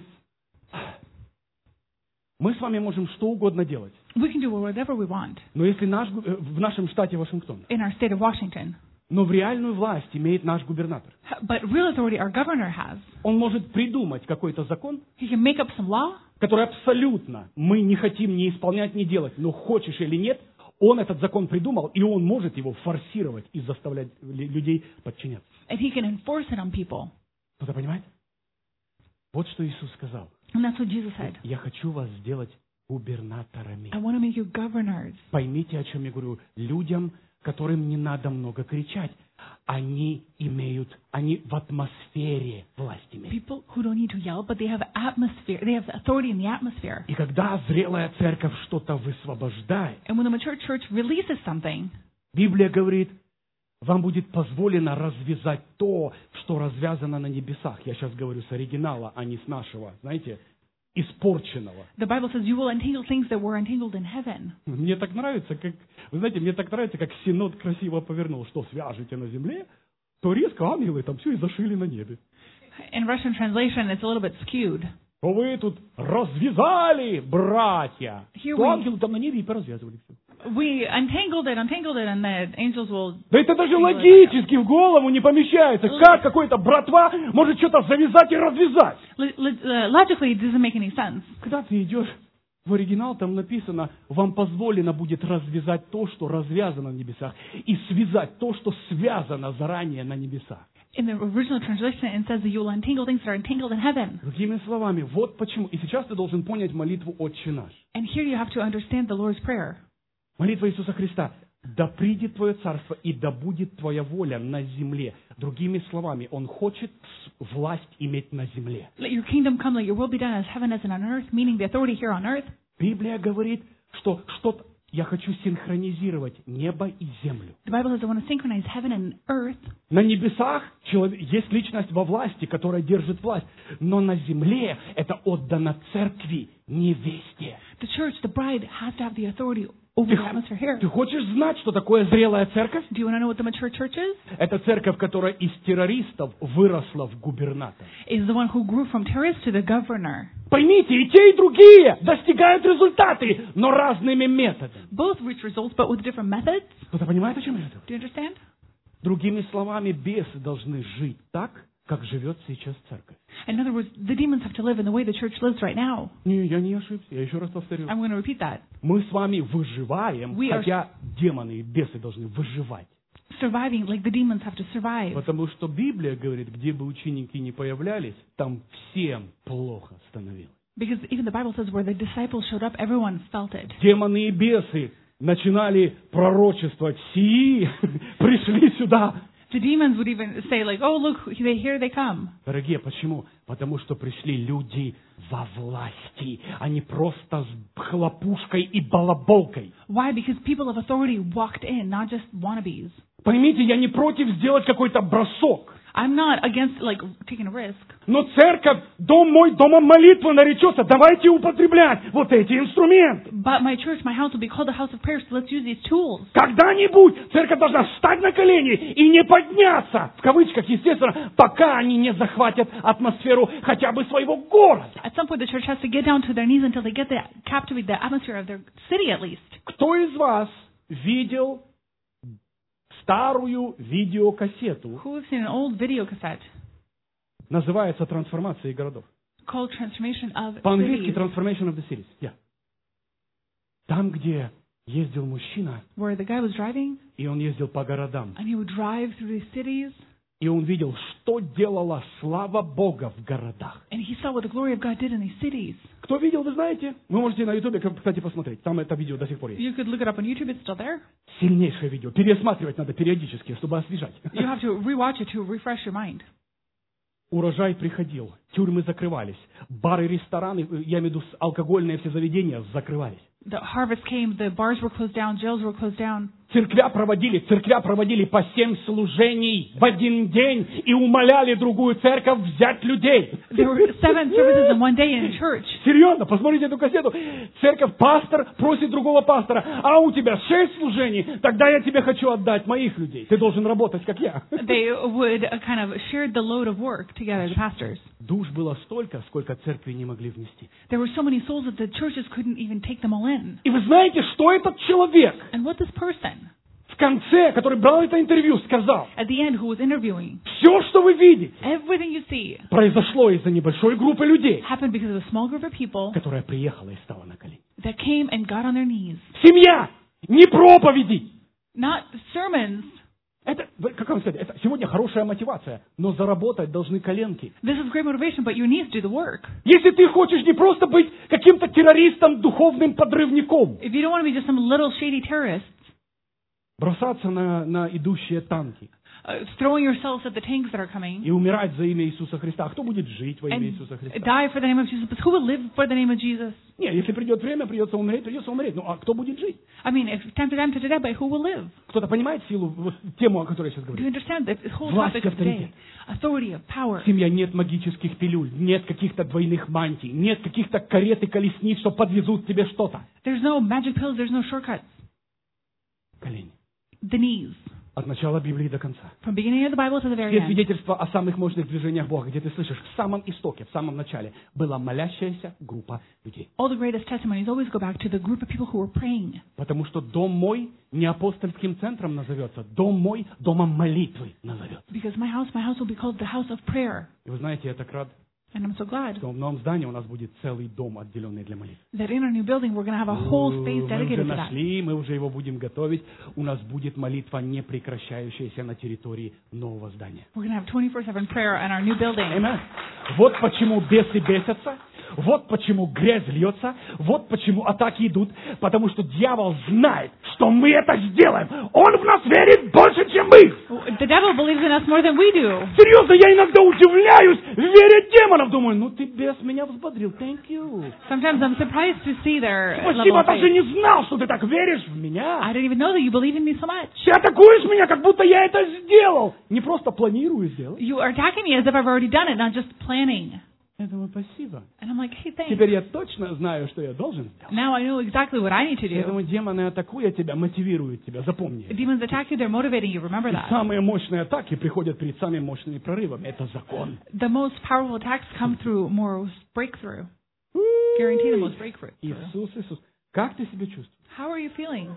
мы с вами можем что угодно делать. We can do whatever we want Но если наш, гу- э, в нашем штате Вашингтон, in our state of Washington. но в реальную власть имеет наш губернатор. But real authority our governor has. Он может придумать какой-то закон, He can make up some law, который абсолютно мы не хотим ни исполнять, ни делать, но хочешь или нет, он этот закон придумал, и он может его форсировать и заставлять ли- людей подчиняться. and he can enforce it on people. Кто-то понимает? Вот что Иисус сказал. And that's what Jesus said. Я хочу вас сделать губернаторами. I want to make you governors. Поймите, о чем я говорю. Людям, которым не надо много кричать, они имеют, они в атмосфере власть имеют. People who don't need to yell, but they have atmosphere. They have authority in the atmosphere. И когда зрелая церковь что-то высвобождает, And when the mature church releases something, Библия говорит, вам будет позволено развязать то, что развязано на небесах. Я сейчас говорю с оригинала, а не с нашего, знаете, испорченного. the Bible says you will untangle things that were untangled in heaven. Мне так нравится, как, вы знаете, мне так нравится, как Синод красиво повернул, что свяжете на земле, то резко ангелы там все и зашили на небе. In Russian translation, it's a little bit skewed. То вы тут развязали, братья, Here то we- ангелы там на небе и поразвязывали все. We untangled it, untangled it, and the angels will. Да это даже figure it out. логически в голову не помещается. Как какой-то братва может что-то завязать и развязать? Lo- lo- uh, logically, it doesn't make any sense. Когда ты идешь в оригинал, там написано, вам позволено будет развязать то, что развязано на небесах, и связать то, что связано заранее на небесах. In the original translation, it says that you will untangle things that are entangled in heaven. Другими словами, вот почему. И сейчас ты должен понять молитву «Отче наш». And here you have to understand the Lord's Prayer. Молитва Иисуса Христа. «Да придет Твое царство, и да будет Твоя воля на земле». Другими словами, Он хочет с- власть иметь на земле. Let your kingdom come, let your will be done as heaven as on earth, meaning the authority here on earth. Библия говорит, что что-то я хочу синхронизировать небо и землю. The Bible says I want to synchronize heaven and earth. На небесах человек, есть личность во власти, которая держит власть, но на земле это отдано церкви, невесте. The church, the bride, has to have the authority over Ты, the atmosphere here. ты хочешь знать, что такое зрелая церковь? Do you want to know what the mature church is? Это церковь, которая из террористов выросла в губернатора. Is the one who grew from terrorist to the governor. Поймите, и те, и другие достигают результаты, но разными методами. Both reach results, but with different methods. Кто-то понимает, о чем я говорю? Do you understand? Другими словами, бесы должны жить так, как живет сейчас церковь. In other words, the demons have to live in the way the church lives right now. Не, я не ошибся, я еще раз повторю. I'm going to repeat that. Мы с вами выживаем, We are- хотя демоны и бесы должны выживать. Surviving like the demons have to survive. Потому что Библия говорит, где бы ученики не появлялись, там всем плохо становилось. Because even the Bible says where the disciples showed up, everyone felt it. Демоны и бесы начинали пророчествовать. Сии пришли сюда. The demons would even say like, oh, look, they, here they come. Дорогие, почему? Потому что пришли люди во власти, а не просто с хлопушкой и балаболкой. Why? Because people of authority walked in, not just wannabes. Поймите, я не против сделать какой-то бросок. I'm not against like taking a risk. Но церковь, дом мой, домом молитвы наречется. Давайте употреблять вот эти инструменты. But my church, my house will be called a house of prayer, so let's use these tools. Когда-нибудь церковь должна встать на колени и не подняться, в кавычках, естественно, пока они не захватят атмосферу хотя бы своего города. At some point, the church has to get down to their knees until they get the captivate the atmosphere of their city, at least. Кто из вас видел старую видеокассету? Who has seen an old video cassette Называется «Трансформация городов». called Transformation of По-английски Cities, «Transformation of the Cities». Yeah. Там, где ездил мужчина, where the guy was driving и он ездил по городам, and he would drive through these cities и он видел, что делала слава Бога в городах. and he saw what the glory of God did in these cities. Кто видел, вы знаете? Вы можете на Ютубе, кстати, посмотреть. Там это видео до сих пор есть. You could look it up on YouTube, it's still there. Сильнейшее видео. Пересматривать надо периодически, чтобы освежать. You have to rewatch it to refresh your mind. Урожай приходил, тюрьмы закрывались, бары, рестораны, я имею в виду алкогольные все заведения закрывались. The harvest came, the bars were closed down, jails were closed down. Церквя проводили, церквя проводили по семь служений в один день и умоляли другую церковь взять людей. There were seven services in one day in church. Серьезно, посмотрите эту кассету. Церковь, пастор просит другого пастора, а у тебя шесть служений, тогда я тебе хочу отдать моих людей. Ты должен работать, как я. They would uh, kind of shared the load of work together, the pastors. Душ было столько, сколько церкви не могли внести. There were so many souls that the churches couldn't even take them all in. И вы знаете, что этот человек And what this person, в конце, который брал это интервью, сказал: at the end, who was interviewing, все, что вы видите, everything you see произошло из-за небольшой группы людей, happened because of a small group of people которая приехала и стала на колени. that came and got on their knees. Семья, не проповеди. Not sermons. Это, как вам сказать, это сегодня хорошая мотивация, но заработать должны коленки. This is great motivation, but your knees do the work. Если ты хочешь не просто быть каким-то террористом, духовным подрывником, If you don't want to be just some little shady terrorist, бросаться на, на идущие танки uh, throwing yourselves at the tanks that are coming, и умирать за имя Иисуса Христа, а кто будет жить во имя and Иисуса Христа? die for the name of Jesus, but who will live for the name of Jesus? Нет, если придет время, придется умереть, придется умереть. Ну, а кто будет жить? I mean, if time to time to die, but who will live? Кто-то понимает силу, вот тему, о которой я сейчас Do you говорю? understand the whole Власть, topic of авторитет. today? Authority, of power. Семья, нет магических пилюль, нет каких-то двойных мантий, нет каких-то карет и колесниц, что подвезут тебе что-то. There's no magic pills, there's no shortcuts. Колени. The knees. От начала Библии до конца. From beginning of the Bible to the very Все end. свидетельства о самых мощных движениях Бога, где ты слышишь, в самом истоке, в самом начале была молящаяся группа людей. All the greatest testimonies always go back to the group of people who were praying. Потому что дом мой не апостольским центром назовется, дом мой домом молитвы назовется. Because my house, my house will be called the house of prayer. И вы знаете, я так рад, And I'm so glad что в новом здании у нас будет целый дом, отделенный для молитвы. that in our new building we're going to have a whole space Мы уже dedicated to that. нашли, мы уже его будем готовить. У нас будет молитва, не прекращающаяся на территории нового здания. We're going to have twenty-four seven prayer in our new building. Amen. Вот почему бесы бесятся, вот почему грязь льется, вот почему атаки идут, потому что дьявол знает, что мы это сделаем. Он в нас верит больше, чем мы. The devil believes in us more than we do. Серьезно, я иногда удивляюсь в вере демонов. Думаю, ну ты бес меня взбодрил. Thank you. Sometimes I'm surprised to see their level Спасибо, of даже faith. не знал, что ты так веришь в I меня. didn't even know that you believe in me so much. Ты атакуешь меня, как будто я это сделал. Не просто планирую сделать. You are attacking me as if I've already done it, not just planning. Я думаю, спасибо. And I'm like, hey, thanks. Теперь я точно знаю, что я должен сделать. Now I know exactly what I need to Я do. думаю, демоны атакуют тебя, мотивируют тебя, запомни. Demons attack you, they're motivating you. Remember И that. самые мощные атаки приходят перед самыми мощными прорывами. Это закон. The most powerful attacks come through more breakthrough. Guarantee the most breakthrough. Иисус, Иисус. Как ты себя чувствуешь? How are you feeling?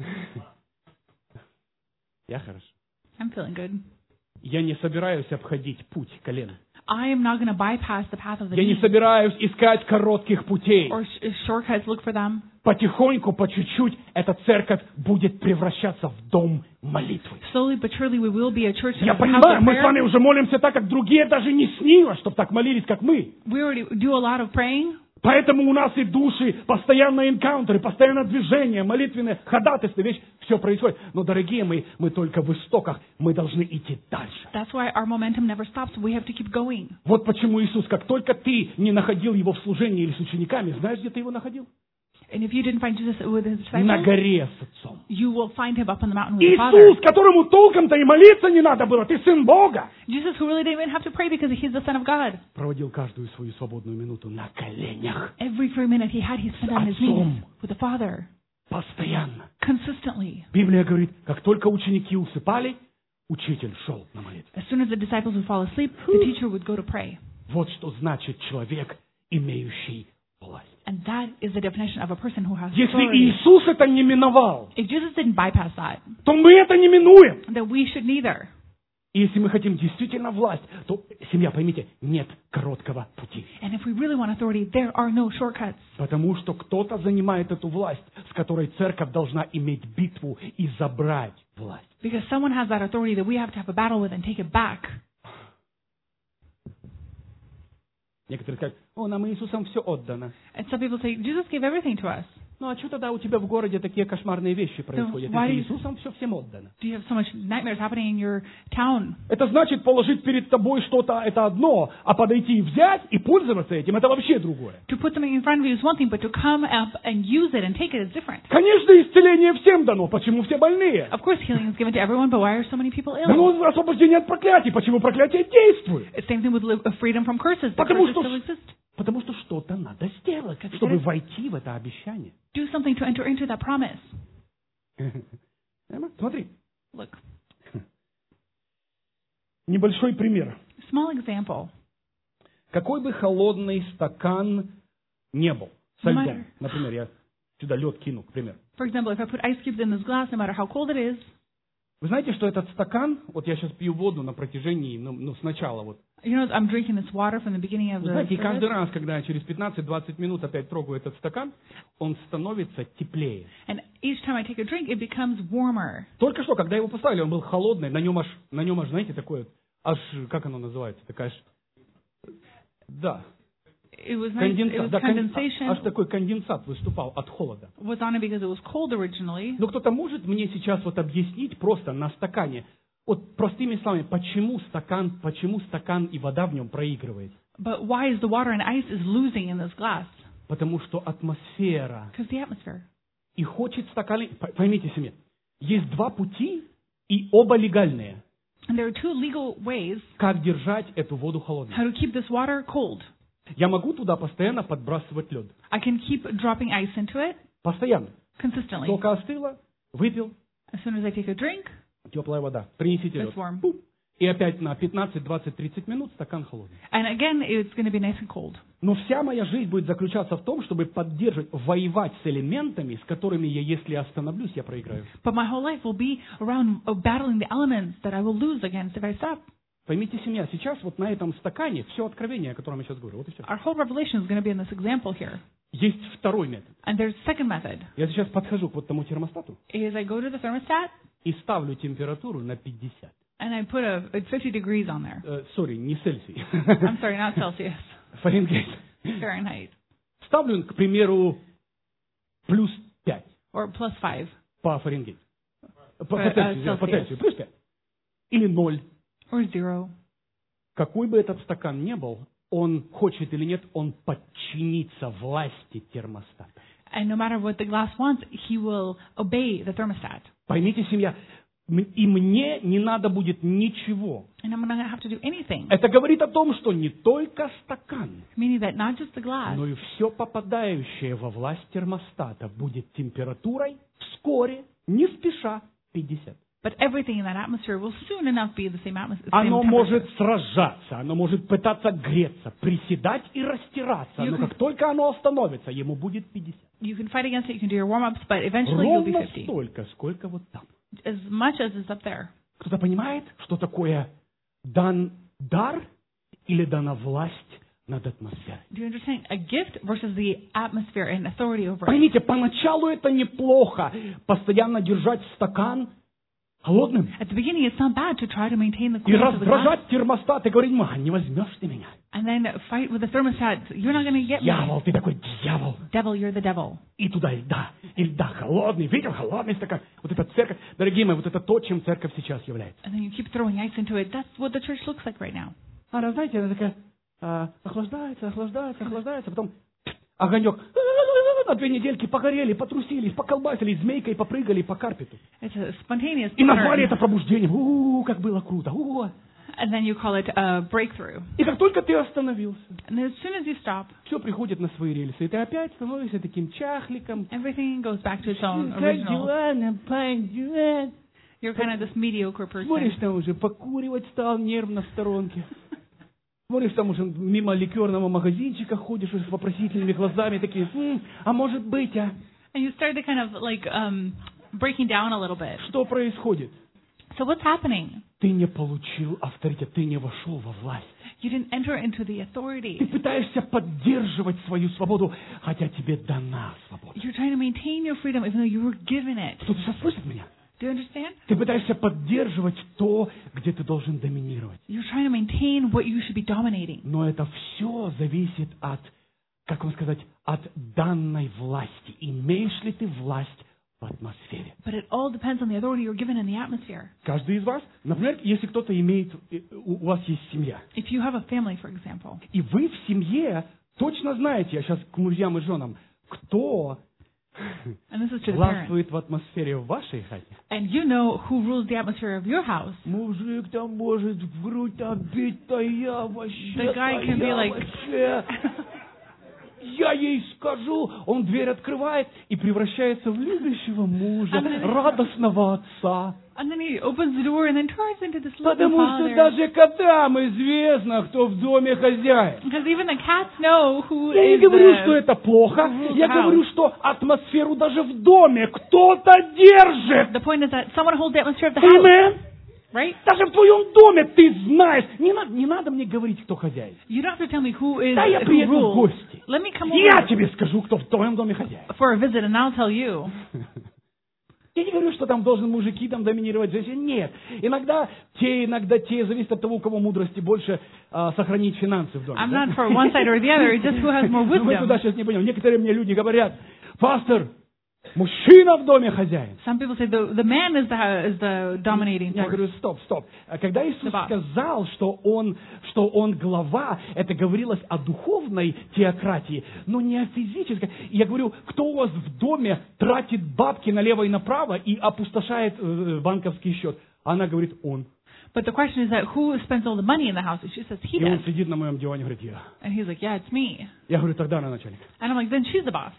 Я хорошо. I'm feeling good. Я не собираюсь обходить путь колена. I am not going to bypass the path of the Я не knee собираюсь искать коротких путей. or sh- shortcuts, look for them. Потихоньку, по чуть-чуть, эта церковь будет превращаться в дом молитвы. Slowly but surely we will be a church Я of house понимаю, of мы с вами prayer. уже молимся так, как другие даже не снилось, чтобы так молились, как мы. We already do a lot of praying. Поэтому у нас и души, постоянно энкаунтеры, постоянно движение, молитвенное ходатайство, вещь, все происходит. Но, дорогие мои, мы только в истоках, мы должны идти дальше. That's why our momentum never stops. We have to keep going. Вот почему Иисус, как только ты не находил его в служении или с учениками, знаешь, где ты его находил? And if you didn't find Jesus with his На disciples, горе с отцом. you will find him up on the mountain with the Father. Иисус, которому толком-то и молиться не надо было, ты сын Бога. Jesus, who really didn't even have to pray because he's the Son of God. Проводил каждую свою свободную минуту на коленях. Every free minute he had, he spent on his knees with the Father. Постоянно. Consistently. Библия говорит, как только ученики усыпали, учитель шел на молитву. As soon as the disciples would fall asleep, the teacher would go to pray. Вот что значит человек, имеющий власть. And that is the definition of a person who has Если authority. Иисус это не миновал, If Jesus didn't bypass that, то мы это не минуем. then we should neither. И если мы хотим действительно власть, то, семья, поймите, нет короткого пути. And if we really want authority, there are no shortcuts. Потому что кто-то занимает эту власть, с которой церковь должна иметь битву и забрать власть. Because someone has that authority that we have to have a battle with and take it back. Некоторые скажут, о, нам Иисусом все отдано. And some people say, Jesus gave everything to us. Ну а что тогда у тебя в городе такие кошмарные вещи происходят? why Если do you- Иисусом все всем отдано. Do you have so much nightmares happening in your town? Это значит положить перед тобой что-то, это одно, а подойти и взять и пользоваться этим, это вообще другое. To put something in front of you is one thing, but to come up and use it and take it is different. Конечно, исцеление всем дано, почему все больные? Of course, healing is given to everyone, but why are so many people ill? Дано освобождение от проклятий, почему проклятие действует? It's same thing with li- freedom from curses. The Потому curses что, still exist. потому что что-то надо сделать, чтобы войти в это обещание. Do something to enter into that promise. Смотри, Look, небольшой пример. small example. Какой бы холодный стакан не был, со No льдом, matter- например, я сюда лед кину, к примеру. For example, if I put ice cubes in this glass, no matter how cold it is, Вы знаете, что этот стакан, вот я сейчас пью воду на протяжении, ну, ну сначала вот, you know, I'm drinking this water from the beginning of вы the знаете, и каждый service, раз, когда я через пятнадцать-двадцать минут опять трогаю этот стакан, он становится теплее. and each time I take a drink, it becomes warmer. Только что, когда его поставили, он был холодный, на нем аж, на нем аж, знаете, такое, аж, как оно называется, такая аж, да, It was nice. It конденсат, was да, кон- condensation аж такой конденсат выступал от холода. was on it because it was cold originally. Но кто-то может мне сейчас вот объяснить просто на стакане, вот простыми словами, почему стакан, почему стакан и вода в нем проигрывает? But why is the water and ice is losing in this glass? Потому что атмосфера Because the atmosphere. и хочет стаканы, п- поймите себе, есть два пути, и оба легальные, And there are two legal ways как держать эту воду холодной. how to keep this water cold. Я могу туда постоянно подбрасывать лед. I can keep dropping ice into it Постоянно. consistently. Только остыло, выпил, As soon as I take a drink, теплая вода. Принесите it's лед. warm. Пуп. И опять на пятнадцать, двадцать, тридцать минут стакан холодный. And again, it's going to be nice and cold. Но вся моя жизнь будет заключаться в том, чтобы поддерживать, воевать с элементами, с которыми я, если остановлюсь, я проиграю. But my whole life will be around uh, battling the elements that I will lose against if I stop. Поймите, семья, сейчас вот на этом стакане все откровение, о котором я сейчас говорю. Вот и все. Our whole revelation is going to be in this example here. Есть второй метод. And there's second method. Я сейчас подхожу к вот тому термостату Is I go to the thermostat и ставлю температуру на пятьдесят. and I put a, a fifty degrees on there. Э, Сори, не Цельсий. I'm sorry, not Celsius, Фаренгейт. Fahrenheit, Ставлю, к примеру, плюс пять or plus five, по Фаренгейту. По, по Э, Цельсию, э, по Celsius. Цельсию, плюс пять. Или ноль. or zero. Какой бы этот стакан ни был, он хочет или нет, он подчинится власти термостата. And no matter what the glass wants, he will obey the thermostat. Поймите, семья, м- и мне не надо будет ничего. And I'm not going to have to do anything. Это говорит о том, что не только стакан, Meaning that not just the glass, но и все попадающее во власть термостата будет температурой вскоре, не спеша, пятьдесят. but everything in that atmosphere will soon enough be the same atmosphere. Оно может сражаться, оно может пытаться греться, приседать и растираться, но как только оно остановится, ему будет пятьдесят. You can fight against it, you can do your warm-ups, but eventually you'll be Ровно fifty. столько, сколько вот там. As much as is up there. Кто-то понимает, что такое дан дар или дана власть над атмосферой? Do you understand? A gift versus the atmosphere and authority over it. Поймите, поначалу это неплохо, постоянно держать стакан холодным. At the beginning, it's not bad to try to maintain the И coolness of the glass. раздражать термостат и говорить: ма, не возьмешь ты меня. And then fight with the thermostat. You're not going to get me. Дьявол, ты такой дьявол. Devil, you're the devil. И туда льда, и льда холодный. Видел, холодный стакан. Вот это церковь. Дорогие мои, вот это то, чем церковь сейчас является. And then you keep throwing ice into it. That's what the church looks like right now. Она, знаете, она такая а, охлаждается, охлаждается, охлаждается, потом огонек. На две недельки погорели, потрусились, поколбасились, змейкой попрыгали по карпету. It's a spontaneous И назвали pattern. это пробуждением. У-у-у, как было круто. У-у-у. And then you call it a breakthrough. И как только ты остановился, And then as soon as you stop, все приходит на свои рельсы. И ты опять становишься таким чахликом. everything goes back to its own Как original. дела, напань, дела? You're kind of this mediocre Смотришь, person. там уже покуривать стал нервно в сторонке. Смотришь, там уже мимо ликерного магазинчика ходишь уже с вопросительными глазами, такие: «М, а может быть, а? And you start to kind of like um, breaking down a little bit. Что происходит? So what's happening? Ты не получил авторитет, ты не вошел во власть. You didn't enter into the Ты authority. пытаешься поддерживать свою свободу, хотя тебе дана свобода. You're trying to maintain your freedom even though you were given it. Кто-то сейчас слышит меня? Do you understand? Ты пытаешься поддерживать то, где ты должен доминировать. You're trying to maintain what you should be dominating. Но это все зависит от, как вам сказать, от данной власти. Имеешь ли ты власть в атмосфере? But it all depends on the authority you're given in the atmosphere. Каждый из вас, например, если кто-то имеет, у вас есть семья, If you have a family, for example, и вы в семье точно знаете, я сейчас к мужьям и женам, кто and this is to the parents, властвует в атмосфере в вашей хате. and you know who rules the atmosphere of your house, Мужик там может в грудь обитая вообще, The guy can be like- вообще. Я ей скажу, он дверь открывает и превращается в любящего мужа, А мы- радостного отца. and then he opens the door and then turns into this loving Потому что father. даже котам известно, кто в доме хозяин. Because even the cats know who Я не is говорю, что the... это плохо. who Я house. говорю, что атмосферу даже в доме кто-то держит. The point is that someone holds the atmosphere of the house, Amen. right? Даже в твоем доме ты знаешь. Не надо, не надо мне говорить, кто хозяин. You don't have to tell me who is Да я who приеду в rules. гости. Let me come Я over тебе скажу, кто в твоем доме хозяин. for a visit and I'll tell you. Я не говорю, что там должны мужики там доминировать женщины. Нет. Иногда те, иногда те. Зависит от того, у кого мудрости больше а, сохранить финансы в доме. I'm да? not for one side or the other. It's just who has more Но мы wisdom. туда сейчас не пойдем. Некоторые мне люди говорят: пастор, мужчина в доме хозяин. Some people say the the man is the is the dominating Я force. говорю: стоп, стоп. А Когда Иисус The boss. сказал, что он, что он глава, это говорилось о духовной теократии, но не о физической. И я говорю: кто у вас в доме тратит бабки налево и направо и опустошает э, банковский счет? Она говорит: он. But the question is that who spends all the money in the house? And she says he И он does. сидит на моем диване и говорит: я. And he's like, yeah, it's me. Я говорю: тогда она начальник. And I'm like, then she's the boss.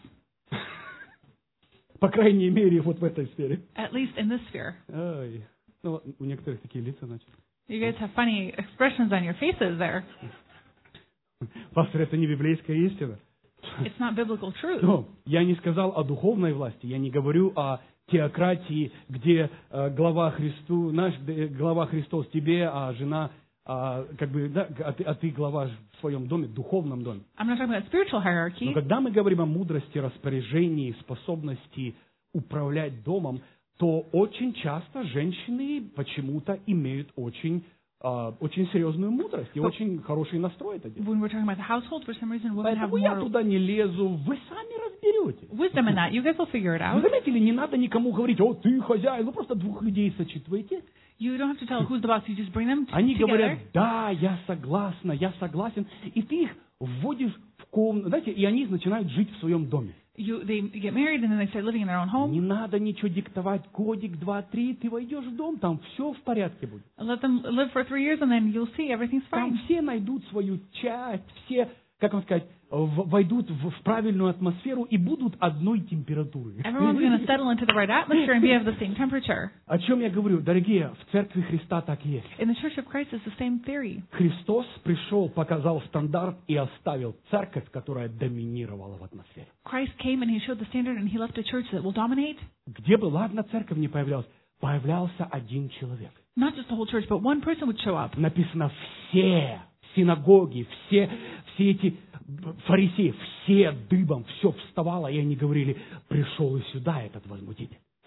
По крайней мере, вот в этой сфере. At least in this sphere. Ай. Ну, у некоторых такие лица, значит. You guys have funny expressions on your faces there. Пастор, это не библейская истина. It's not biblical truth. Но я не сказал о духовной власти, я не говорю о теократии, где э, глава Христу, наш э, глава Христос тебе, а жена, а, как бы, да, а ты, а ты глава в своем доме, в духовном доме. I'm not talking about spiritual hierarchy. Но когда мы говорим о мудрости, распоряжении, способности управлять домом, то очень часто женщины почему-то имеют очень, а, очень серьезную мудрость и очень хороший настрой это делать. When we're talking about the household, for some reason, women have Поэтому я more туда не лезу, вы сами разберете. wisdom in that. You guys will figure it Вы out. заметили, не надо никому говорить: о, ты хозяин, вы просто двух людей сочетываете. You don't have to tell who's the boss. You just bring them t- Они together. говорят: да, я согласна, я согласен. И ты их вводишь в комнату, знаете, и они начинают жить в своем доме. You, they get married and then they start living in their own home. Не надо ничего диктовать, годик, два, три, ты войдешь в дом, там все в порядке будет. Let them live for three years and then you'll see everything's Там fine. все найдут свою часть, все, как вам сказать, в- войдут в, в правильную атмосферу и будут одной температуры. Everyone's going to settle into the right atmosphere and be of the same temperature. О чем я говорю? Дорогие, в церкви Христа так и есть. In the Church of Christ, it's the same theory. Христос пришел, показал стандарт и оставил церковь, которая доминировала в атмосфере. Christ came and he showed the standard and he left a church that will dominate. Где бы, ладно, церковь не появлялась, появлялся один человек. Not just the whole church, but one person would show up. Написано: все синагоги, все, все эти фарисеи, все дыбом, все вставало, и они говорили: пришел и сюда этот возмутитель.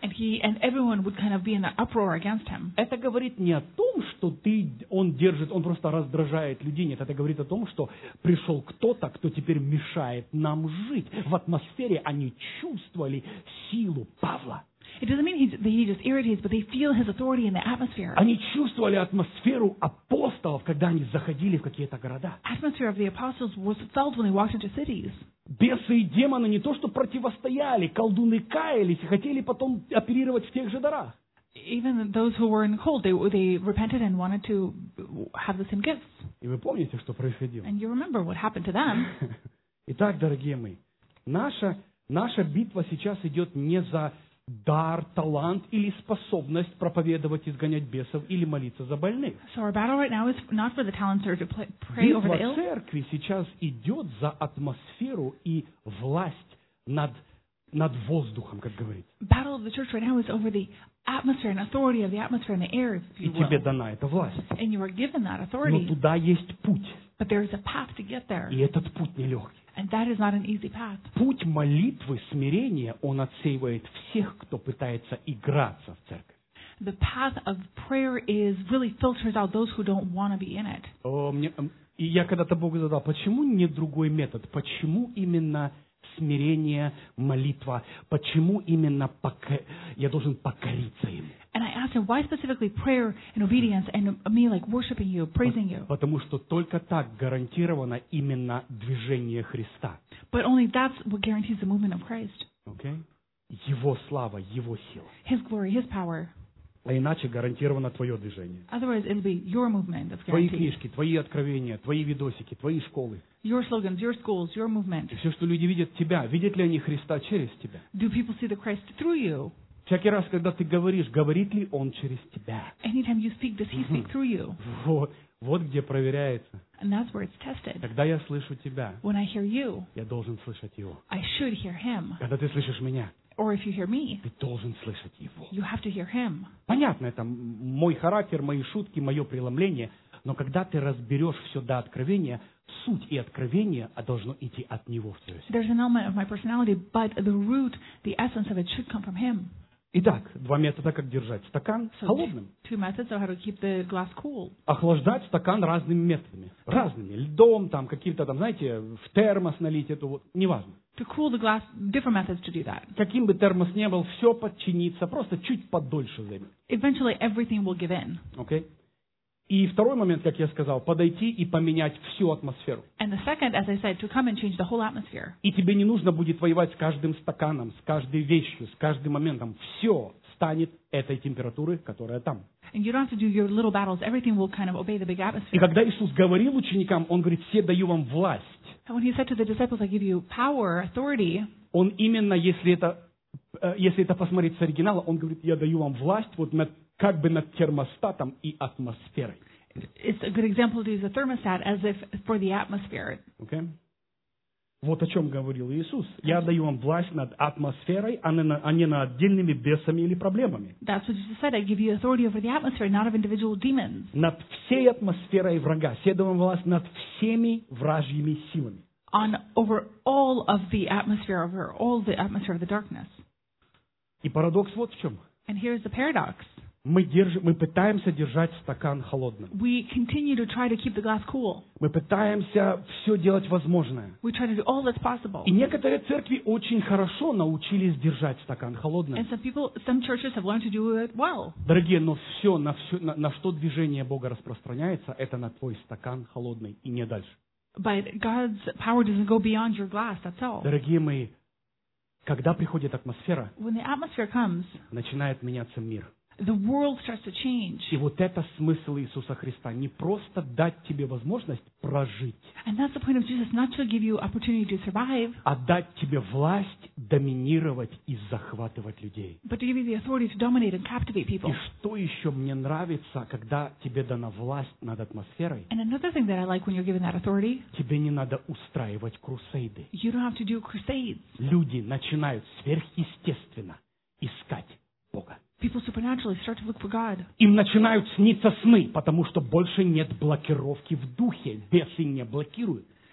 And he and everyone would kind of be in an uproar against him. Это говорит не о том, что ты, он держит, он просто раздражает людей. Нет, это говорит о том, что пришел кто-то, кто теперь мешает нам жить. В атмосфере они чувствовали силу Павла. It doesn't mean he, that he just irritates, but they feel his authority in the atmosphere. Они чувствовали атмосферу апостолов, когда они заходили в какие-то города. Atmosphere of the apostles was felt when they walked into cities. Бесы и демоны не то что противостояли, колдуны каялись и хотели потом оперировать в тех же дарах. Even those who were in cold, they they repented and wanted to have the same gifts. И вы помните, что происходило? And you remember what happened to them. Итак, дорогие мои, наша, наша битва сейчас идет не за дар, талант или способность проповедовать, изгонять бесов или молиться за больных. So our battle right now is not for the talents or to play, pray over the Битва ill. церкви сейчас идет за атмосферу и власть над, над воздухом, как говорится. Battle of the church right now is over the atmosphere and authority of the atmosphere and the air, if И you will. тебе дана эта власть. And you are given that Но authority, туда есть путь, but there is a path to get there, и этот путь нелегкий. and that is not an easy path. Путь молитвы, смирения, он отсеивает всех, кто пытается играться в церковь. The path of prayer is really filters out those who don't want to be in it. О, мне, и я когда-то Богу задал, почему не другой метод? Почему именно смирение, молитва? Почему именно пока... я должен покориться Ему? And I asked him, why specifically prayer and obedience and me like worshiping you, praising you? Потому что только так гарантировано именно движение Христа. But only that's what guarantees the movement of Christ. Okay? Его слава, Его сила. His glory, His power. А иначе гарантировано твое движение. Otherwise, it'll be your movement that's Твои guaranteed. книжки, твои откровения, твои видосики, твои школы. Your slogans, your schools, your movement. И все, что люди видят тебя, видят ли они Христа через тебя? Do people see the Christ through you? Всякий раз, когда ты говоришь, говорит ли Он через тебя? Anytime you speak, does He speak through you? Вот, вот где проверяется. And that's where it's tested. Когда я слышу тебя, When I hear you, я должен слышать Его. I should hear Him. Когда ты слышишь меня, Or if you hear me, ты должен слышать Его. you have to hear Him. Понятно, это мой характер, мои шутки, мое преломление, но когда ты разберешь все до откровения, суть и откровение а должно идти от Него в твою сердце. There's an element of my personality, but the root, the essence of it should come from Him. Итак, два метода, как держать стакан So холодным. two methods of how to keep the glass cool. Охлаждать стакан разными методами. Разными. Льдом, там, каким-то там, знаете, в термос налить эту вот, неважно. To cool the glass, different methods to do that. Каким бы термос ни был, все подчинится, просто чуть подольше займет. Eventually, everything will give in. Окей? И второй момент, как я сказал, подойти и поменять всю атмосферу. And the second, as I said, to come and change the whole atmosphere. И тебе не нужно будет воевать с каждым стаканом, с каждой вещью, с каждым моментом. Все станет этой температуры, которая там. And you don't have to do your little battles. Everything will kind of obey the big И atmosphere. когда Иисус говорил ученикам, Он говорит, все даю вам власть. And when He said to the disciples, I give you power, authority, Он именно, если это, э, если это посмотреть с оригинала, Он говорит, я даю вам власть вот над, как бы над термостатом и атмосферой. it's a good example to use a thermostat as if for the atmosphere. Okay? Вот о чем говорил Иисус. Я даю вам власть над атмосферой, а не, на- а не над отдельными бесами или проблемами. That's what Jesus said. I give you authority over the atmosphere, not of individual demons. Над всей атмосферой врага. Я даю вам власть над всеми вражьими силами. On over all of the atmosphere, over all the atmosphere of the darkness. И парадокс вот в чем. And here's the paradox. Мы, держим, мы пытаемся держать стакан холодным. We continue to try to keep the glass cool. Мы пытаемся все делать возможное. We try to do all that's possible. И некоторые церкви очень хорошо научились держать стакан холодным. And some people, some churches have learned to do it well. Дорогие, но все, на, все на, на что движение Бога распространяется, это на твой стакан холодный и не дальше. But God's power doesn't go beyond your glass, that's all. Дорогие мои, когда приходит атмосфера, When the atmosphere comes, начинает меняться мир. the world starts to change. И вот это смысл Иисуса Христа. Не просто дать тебе возможность прожить, And that's the point of Jesus, not to give you opportunity to survive, а дать тебе власть доминировать и захватывать людей. but to give you the authority to dominate and captivate И people. что еще мне нравится, когда тебе дана власть над атмосферой, And another thing that I like when you're given that authority, тебе не надо устраивать крусейды. you don't have to do crusades. Люди начинают сверхъестественно искать Бога. People supernaturally start to look for God. Им начинают сниться сны, потому что больше нет блокировки в духе. Бесы не блокируют.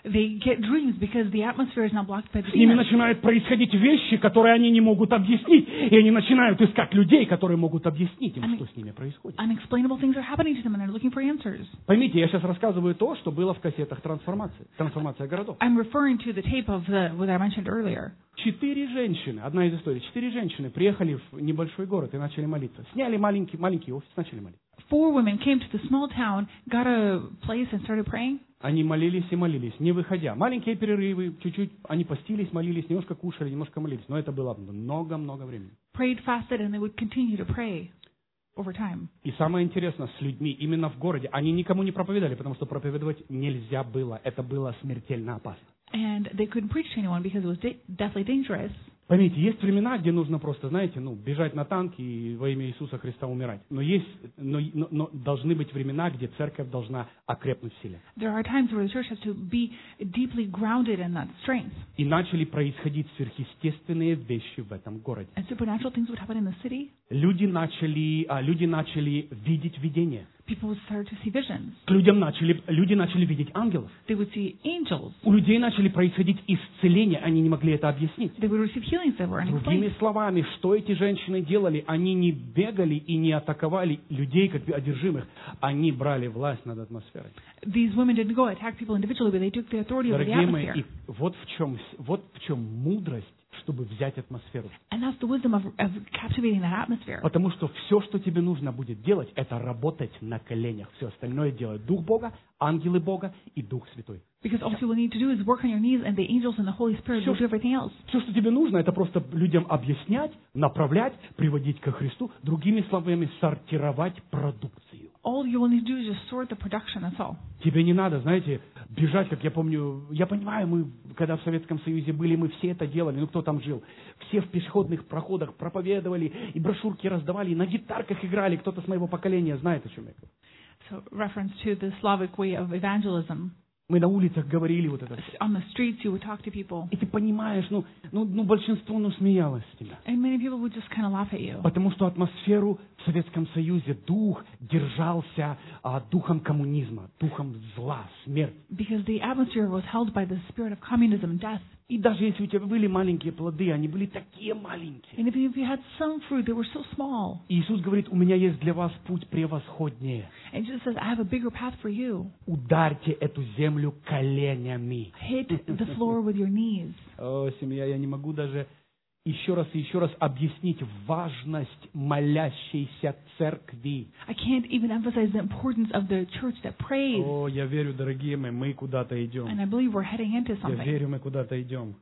They get dreams because the atmosphere is not blocked by the С ними demons. начинают происходить вещи, которые они не могут объяснить. И они начинают искать людей, которые могут объяснить им, что с ними происходит. Unexplainable things are happening to them, and they're looking for answers. Поймите, я сейчас рассказываю то, что было в кассетах трансформации. Трансформация городов. I'm referring to the tape of the what I mentioned earlier. Четыре женщины, одна из историй, четыре женщины приехали в небольшой город и начали молиться. Сняли маленький, маленький офис, начали молиться. Four women came to the small town, got a place, and started praying. Они молились и молились, не выходя. Маленькие перерывы, чуть-чуть, они постились, молились, немножко кушали, немножко молились. Но это было много-много времени. Prayed, fasted, and they would continue to pray over time. И самое интересное, с людьми именно в городе, они никому не проповедовали, потому что проповедовать нельзя было. Это было смертельно опасно. And they couldn't preach to anyone because it was de- deathly dangerous. Поймите, есть времена, где нужно просто, знаете, ну, бежать на танк и во имя Иисуса Христа умирать. Но есть, но, но, но должны быть времена, где церковь должна окрепнуть в силе. There are times where the church has to be deeply grounded in that strength. И начали происходить сверхъестественные вещи в этом городе. And supernatural things would happen in the city. Люди начали, а, люди начали видеть видения. People would start to see visions. К людям начали, люди начали видеть ангелов. They would see angels. У людей начали происходить исцеления, они не могли это объяснить. They would receive healings that were Другими unexplained. словами, что эти женщины делали? Они не бегали и не атаковали людей, как одержимых. Они брали власть над атмосферой. These women didn't go attack people individually, but they took the authority over the Дорогие мои, atmosphere. и вот в чем, вот в чем мудрость, чтобы взять атмосферу. And that's the wisdom of, of captivating that atmosphere. Потому что все, что тебе нужно будет делать, это работать на коленях. Все остальное делает Дух Бога, ангелы Бога и Дух Святой. Because all you will need to do is work on your knees, and the angels and the Holy Spirit will do everything else. Все, что тебе нужно, это просто людям объяснять, направлять, приводить ко Христу. Другими словами, сортировать продукцию. All you will need to do is just sort the production, that's all. Тебе не надо, знаете, бежать, как я помню, я понимаю, мы, когда в Советском Союзе были, мы все это делали, ну кто там жил? Все в пешеходных проходах проповедовали, и брошюрки раздавали, и на гитарках играли, кто-то с моего поколения знает, о чем я говорю. So, reference to the Slavic way of evangelism. Мы на улицах говорили вот это. On the streets, you would talk to people. И ты понимаешь, ну, ну, ну большинство ну, смеялось с тебя. And many people would just kind of laugh at you. Потому что атмосферу в Советском Союзе дух держался а, духом коммунизма, духом зла, смерти. Because the atmosphere was held by the spirit of communism, death. И даже если у тебя были маленькие плоды, они были такие маленькие. And if you, if you had some fruit, they were so small. Иисус говорит, у меня есть для вас путь превосходнее. And Jesus says, I have a bigger path for you. Ударьте эту землю коленями. Hit the floor with your knees. О, семья, я не могу даже еще раз и еще раз объяснить важность молящейся церкви. I can't even emphasize the importance of the church that prays. О, я верю, дорогие мои, мы куда-то идем. And I believe we're heading into Я something. верю, мы куда-то идем.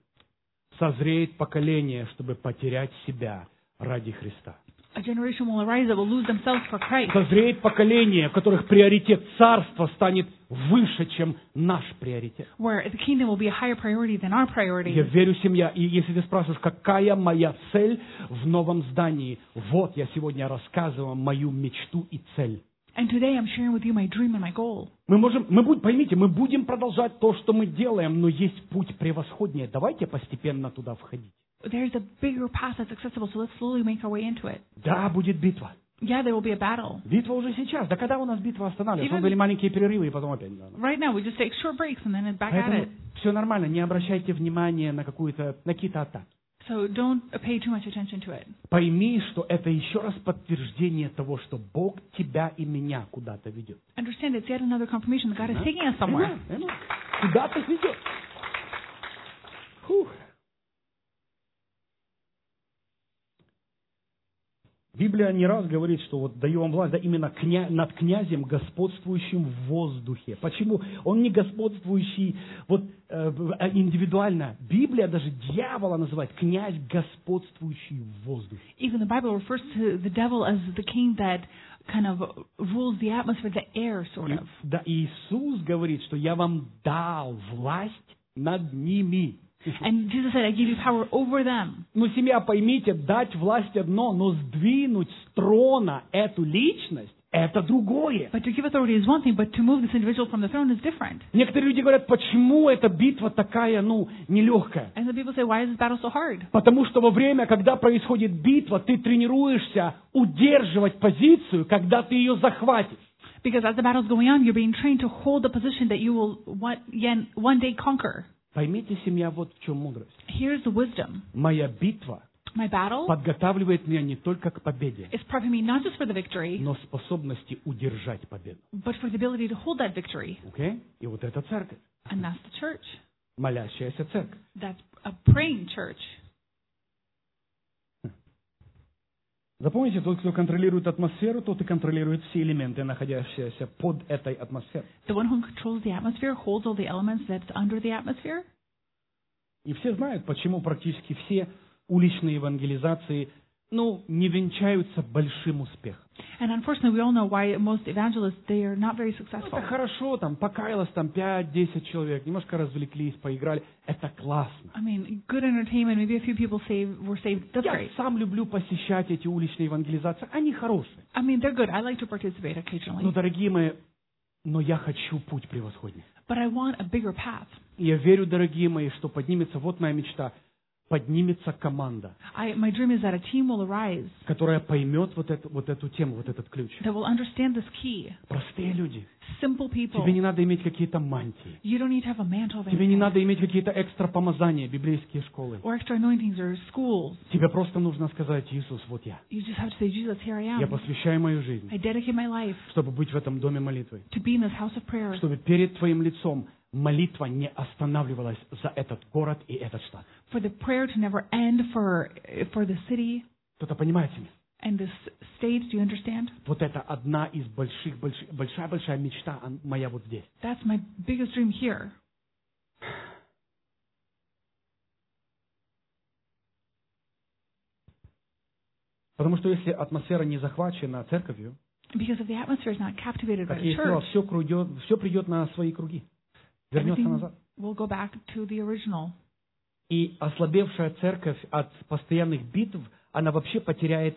Созреет поколение, чтобы потерять себя ради Христа. A generation will arise that will lose themselves for Christ. Созреет поколение, в которых приоритет царства станет выше, чем наш приоритет. Where the kingdom will be a higher priority than our priority. Я верю, семья, и если ты спрашиваешь, какая моя цель в новом здании, вот я сегодня рассказываю мою мечту и цель. And today I'm sharing with you my dream and my goal. Мы можем, мы будем, поймите, мы будем продолжать то, что мы делаем, но есть путь превосходнее. Давайте постепенно туда входить. There's a bigger path that's accessible, so let's slowly make our way into it. Да, будет битва. Yeah, there will be a battle. Битва уже сейчас. Да когда у нас битва останавливается? Even- Мы были маленькие перерывы, и потом опять. Да. Right now, we just take short breaks and then it's back at Поэтому it. все нормально, не обращайте внимания на какую-то, на какие-то атаки. So don't pay too much attention to it. Пойми, что это еще раз подтверждение того, что Бог тебя и меня куда-то ведет. Understand it's yet another confirmation that God is taking us somewhere. Amen, amen. Куда-то ведет. Фух. Библия не раз говорит, что вот даю вам власть, да, именно кня... над князем, господствующим в воздухе. Почему? Он не господствующий вот, э, индивидуально. Библия даже дьявола называет князь, господствующий в воздухе. Even the Bible refers to the devil as the king that kind of rules the atmosphere, the air, sort И, of. да, Иисус говорит, что я вам дал власть над ними. And Jesus said, I give you power over them. Ну, семья, поймите, дать власть одно, но сдвинуть с трона эту личность, это другое. But to give authority is one thing, but to move this individual from the throne is different. Некоторые люди говорят, почему эта битва такая, ну, нелегкая? And some people say, why is this battle so hard? Потому что во время, когда происходит битва, ты тренируешься удерживать позицию, когда ты ее захватишь. Because as the battle's going on, you're being trained to hold the position that you will one, yen- one day conquer. Поймите, семья, вот в чем мудрость. Here's the wisdom. Моя битва My battle подготавливает меня не только к победе, is prepping me not just for the victory, но способности удержать победу. but for the ability to hold that victory. Окей? И вот это церковь, And that's the church. молящаяся церковь. That's a praying church. Запомните, тот, кто контролирует атмосферу, тот и контролирует все элементы, находящиеся под этой атмосферой. The one who controls the atmosphere holds all the elements that's under the atmosphere. И все знают, почему практически все уличные евангелизации, ну, не венчаются большим успехом. And unfortunately, we all know why most evangelists, they are not very successful. Это хорошо, там, покаялось там пять-десять человек, немножко развлеклись, поиграли. Это классно. I mean, good entertainment, maybe a few people saved, were saved. That's Я great. сам люблю посещать эти уличные евангелизации. Они хорошие. I mean, they're good. I like to participate occasionally. Но, дорогие мои, но я хочу путь превосходней. But I want a bigger path. И я верю, дорогие мои, что поднимется, вот моя мечта, поднимется команда, I, my dream is that a team will arise которая поймет вот эту, вот эту тему, вот этот ключ. that will understand this key. Простые люди. Simple people. Тебе не надо иметь какие-то мантии. You don't need to have a mantle of Тебе не anything, надо иметь какие-то экстра помазания, библейские школы. or extra anointings or schools. Тебе просто нужно сказать: Иисус, вот я. You just have to say, Jesus, here I Я am. посвящаю мою жизнь, I dedicate my life чтобы быть в этом доме молитвы. to be in this house of prayer. Чтобы перед Твоим лицом молитва не останавливалась за этот город и этот штат. For the prayer to never end for for the city Кто-то понимает меня? and this state. Do you understand? Вот это одна из больших, больших, большая-большая мечта моя вот здесь. That's my biggest dream here. Потому что если атмосфера не захвачена церковью, Because if the atmosphere is not captivated by как the я и сказал, church, все, придет, все придет на свои круги. Вернется everything назад. will go back to the original. И ослабевшая церковь от постоянных битв, она вообще потеряет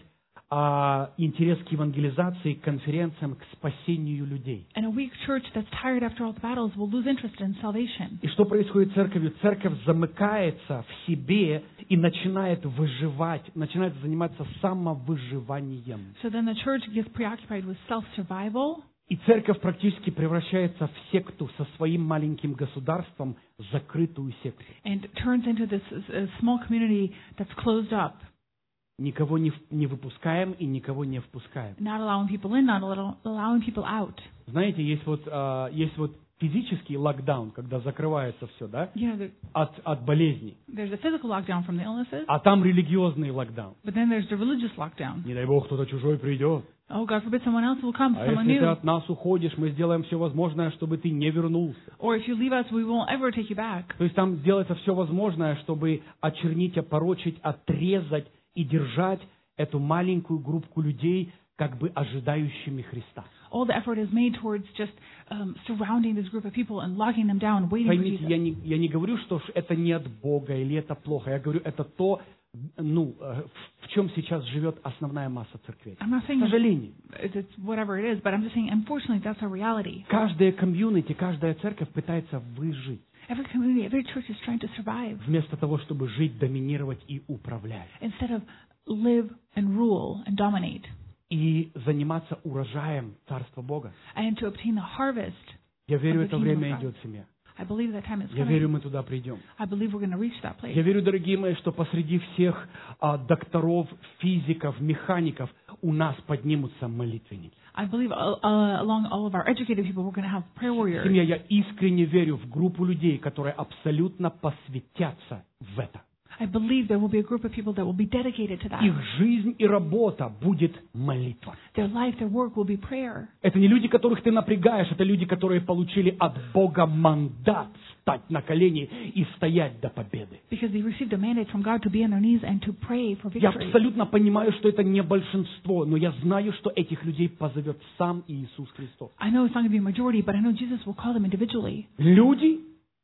а, интерес к евангелизации, к конференциям, к спасению людей. And a weak church that's tired after all the battles will lose interest in salvation. И что происходит с церковью? Церковь замыкается в себе и начинает выживать, начинает заниматься самовыживанием. So then the church gets preoccupied with self-survival, И церковь практически превращается в секту со своим маленьким государством, закрытую секту. and turns into this uh, small community that's closed up, Никого не, в- не выпускаем и никого не впускаем. not allowing people in, not allow- allowing people out. Знаете, есть вот, а, есть вот физический локдаун, когда закрывается все, да, You know, there, от, от болезней. there's a physical lockdown from the illnesses, А там религиозный локдаун. but then there's the religious lockdown. Не дай Бог, кто-то чужой придет. Oh, God forbid someone else will come, А someone если ты new. от нас уходишь, мы сделаем все возможное, чтобы ты не вернулся. Or if you leave us, we won't ever take you back. То есть там делается все возможное, чтобы очернить, опорочить, отрезать и держать эту маленькую группку людей, как бы ожидающими Христа. All the effort is made towards just um, surrounding this group of people and locking them down, waiting for Поймите, Jesus. я не, я не говорю, что ж это не от Бога или это плохо. Я говорю, это то, ну, э, в чем сейчас живет основная масса церквей. I'm not К saying сожалению. it's, it's whatever it is, but I'm just saying, unfortunately, that's our reality. Каждая комьюнити, каждая церковь пытается выжить, Every community, every church is trying to survive вместо того, чтобы жить, доминировать и управлять. instead of live and rule and dominate, И заниматься урожаем Царства Бога. and to obtain the harvest. Я верю, Of the это kingdom время of God. идет, семья. I believe that time is Я верю, coming. мы туда придем. I believe we're going to reach that place. Я верю, дорогие мои, что посреди всех а, докторов, физиков, механиков у нас поднимутся молитвенники. I believe uh, uh, along all of our educated people, we're going to have prayer warriors. Семья, я искренне верю в группу людей, которые абсолютно посвятятся в это. I believe there will be a group of people that will be dedicated to that. Их жизнь и работа будет молитва. Their life, their work will be prayer. Это не люди, которых ты напрягаешь, это люди, которые получили от Бога мандат стать на колени и стоять до победы. Because they received a mandate from God to be on their knees and to pray for Я victory. абсолютно понимаю, что это не большинство, но я знаю, что этих людей позовет сам Иисус Христос. I know it's not going to be a majority, but I know Jesus will call them individually. Люди,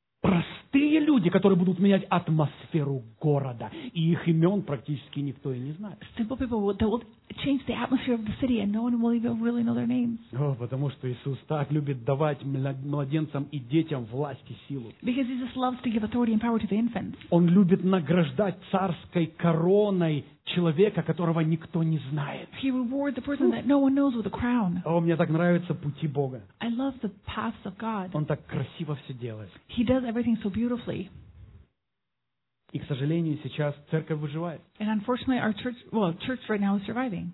простые люди, которые будут менять атмосферу города, и их имен практически никто и не знает. Simple people will, that will change the atmosphere of the city, and no one will even really know their names. О, потому что Иисус так любит давать мла- младенцам и детям власть и силу. Because Jesus loves to give authority and power to the infants. Он любит награждать царской короной человека, которого никто не знает. He rewards the person that no one knows with a crown. О, мне так нравятся пути Бога. I love the paths of God. Он так красиво все делает. He does everything so beautifully. И, к сожалению, сейчас церковь выживает. And unfortunately, our church, well, church right now is surviving.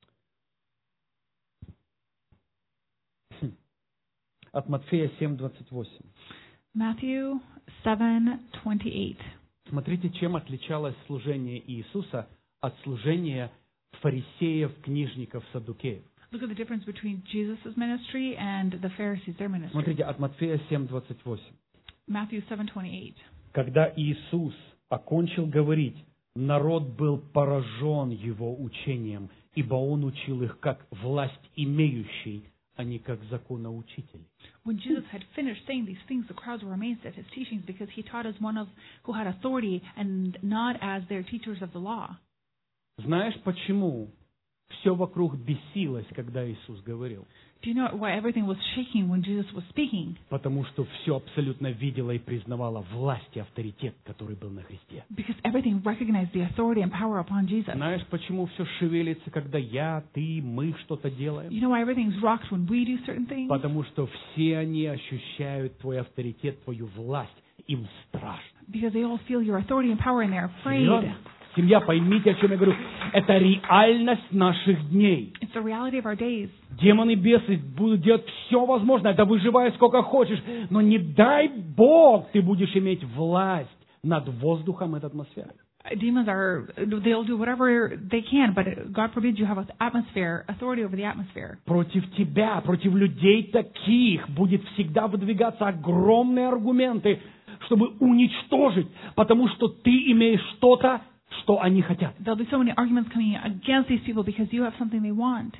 От Матфея семь двадцать восемь. Matthew seven twenty-eight. Смотрите, чем отличалось служение Иисуса от служения фарисеев, книжников, саддукеев. Look at the difference between Jesus' ministry and the Pharisees, their ministry. Смотрите, от Матфея семь двадцать восемь. Matthew seven twenty-eight. Когда Иисус окончил говорить, народ был поражен его учением, ибо он учил их как власть имеющий, а не как законоучитель. When Jesus had finished saying these things, the crowds were amazed at his teachings because he taught as one of who had authority and not as their teachers of the law. Знаешь, почему все вокруг бесилось, когда Иисус говорил? Do you know why everything was shaking when Jesus was speaking? Потому что все абсолютно видело и признавало власть и авторитет, который был на Христе. Because everything recognized the authority and power upon Jesus. Знаешь, почему все шевелится, когда я, ты, мы что-то делаем? You know why everything's rocked when we do certain things? Потому что все они ощущают твой авторитет, твою власть. Им страшно. Because they all feel your authority and power and they're afraid. Серьезно? Семья, поймите, о чем я говорю. Это реальность наших дней. It's the reality of our days. Демоны, бесы будут делать все возможное. Да выживай сколько хочешь. Но не дай Бог, ты будешь иметь власть над воздухом и атмосферой. Demons are, they'll do whatever they can, but God forbid you have an atmosphere, authority over the atmosphere. Против тебя, против людей таких будет всегда выдвигаться огромные аргументы, чтобы уничтожить, потому что ты имеешь что-то, что они хотят. There'll be so many arguments coming against these people because you have something they want.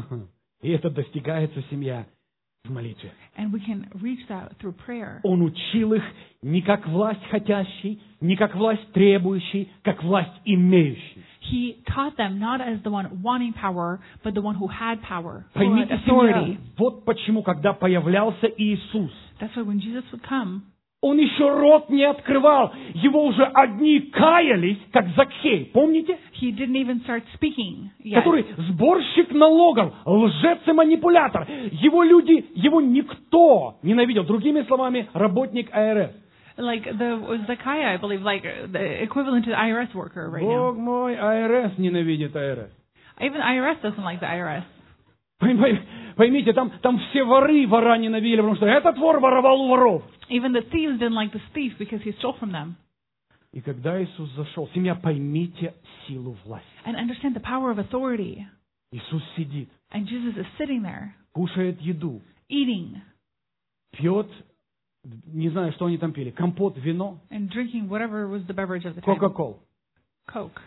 И это достигается, семья, в молитве. And we can reach that through prayer. Он учил их не как власть хотящий, не как власть требующий, как власть имеющий. He taught them not as the one wanting power, but the one who had power, who had Поймите, authority. семья, вот почему, когда появлялся Иисус, That's why when Jesus would come, он еще рот не открывал. Его уже одни каялись, как Закхей. Помните? he didn't even start speaking yet. Который сборщик налогов, лжец и манипулятор. Его люди, его никто ненавидел. Другими словами, работник ай ар эс. Like the Zacchaeus, I believe, like the equivalent to the I R S worker right Бог now. мой, ай ар эс ненавидит ай ар эс. Even I R S doesn't like the I R S. Пойми- Поймите, там, там все воры вора ненавидели, потому что этот вор воровал у воров. Even the thieves didn't like this thief because he stole from them. И когда Иисус зашел, семья, поймите силу власти. And understand the power of authority. Иисус сидит, And Jesus is sitting there, кушает еду, eating пьет, не знаю, что они там пили, компот, вино, and drinking whatever was the beverage of the time. Кока-колу. Coke.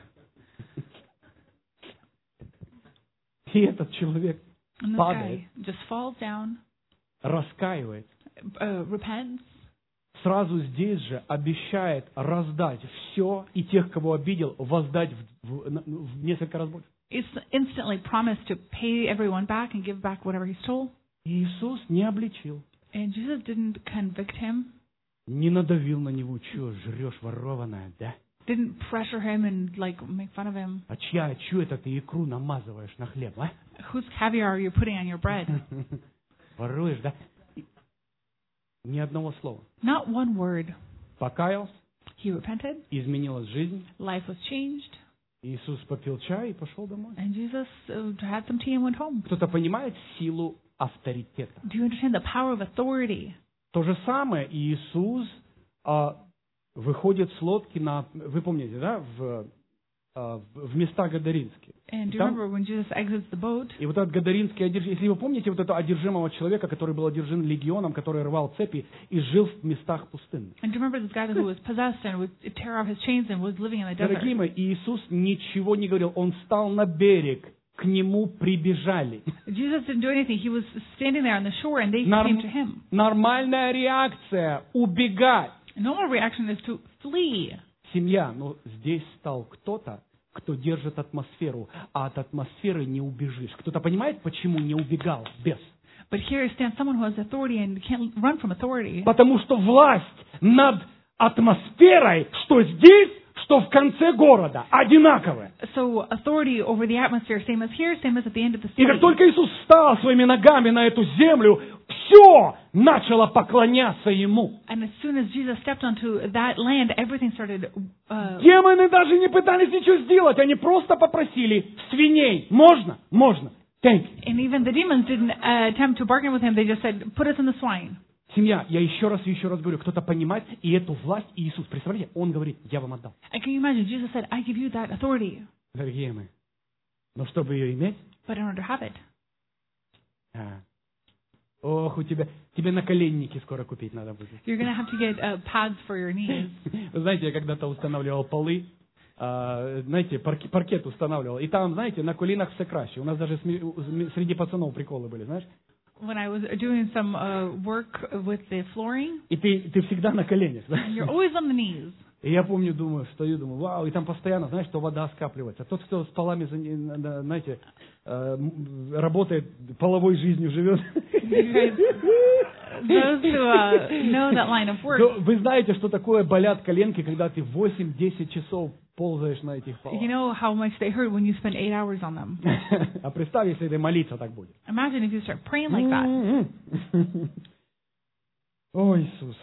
И этот человек And this падает, guy just falls down, раскаивает, uh, repents, сразу здесь же обещает раздать все и тех, кого обидел, воздать в, в- на- в несколько раз больше. is instantly promised to pay everyone back and give back whatever he stole. И Иисус не обличил, And Jesus didn't convict him, не надавил на него, что жрешь ворованное, да? didn't pressure him and like make fun of him. А чья, чью это ты икру намазываешь на хлеб, а? Whose caviar are you putting on your bread? Воруешь, да? И ни одного слова. Not one word. Покаялся, He repented, изменилась жизнь. life was changed, Иисус попил чай и пошел домой. and Jesus uh, had some tea and went home. Кто-то понимает силу авторитета? Do you understand the power of authority? То же самое Иисус а, выходит с лодки на, вы помните, да, в, а, в в места Гадаринские. And do you Там- remember when Jesus exits the boat? И вот этот Гадаринский одержимый, если вы помните вот этого одержимого человека, который был одержим легионом, который рвал цепи и жил в местах пустынных. And do you remember this guy who was possessed and would tear off his chains and was living in the desert? Дорогие мои, Иисус ничего не говорил, Он встал на берег, к Нему прибежали. Jesus didn't do anything. He was standing there on the shore and they Норм- came to him. Нормальная реакция – убегать. Normal reaction is to flee. Семья, но здесь стал кто-то, кто держит атмосферу, а от атмосферы не убежишь. Кто-то понимает, почему не убегал бес? But here stands someone who has authority and can't run from authority. Потому что власть над атмосферой, что здесь, что в конце города, одинаковая. So authority over the atmosphere, same as here, same as at the end of the И city. как только Иисус встал своими ногами на эту землю, все начало поклоняться Ему. And as soon as Jesus stepped onto that land, everything started. Uh, Демоны даже не пытались ничего сделать, они просто попросили свиней. Можно? Можно. Thank you. and even the demons didn't uh, attempt to bargain with him. They just said, "Put us in the swine." Семья, я еще раз и еще раз говорю, кто-то понимает, и эту власть Иисус, представляете, Он говорит, я вам отдал. And can you imagine? Jesus said, "I give you that authority," Дорогие мои, но чтобы ее иметь, but in order to have it, а, ох, у тебя, тебе наколенники скоро купить надо будет. you're going to have to get uh, pads for your knees. Вы знаете, я когда-то устанавливал полы, а, знаете, парки- паркет устанавливал, и там, знаете, на колінах все краще. У нас даже сме- у- среди пацанов приколы были, знаешь? When I was doing some uh, work with the flooring, И ты, ты всегда на коленях, да? and you're always on the knees. И я помню, думаю, стою, думаю, вау, и там постоянно, знаешь, что вода скапливается. Тот, кто с полами, за- на- знаете, э, м, работает, половой жизнью живет. Those who uh, know that line of work, То Вы знаете, что такое болят коленки, когда ты восемь-десять часов ползаешь на этих полах. you know how much they hurt when you spend eight hours on them. А представь, если ты молиться так будет. Imagine if you start praying like that. О, Иисус,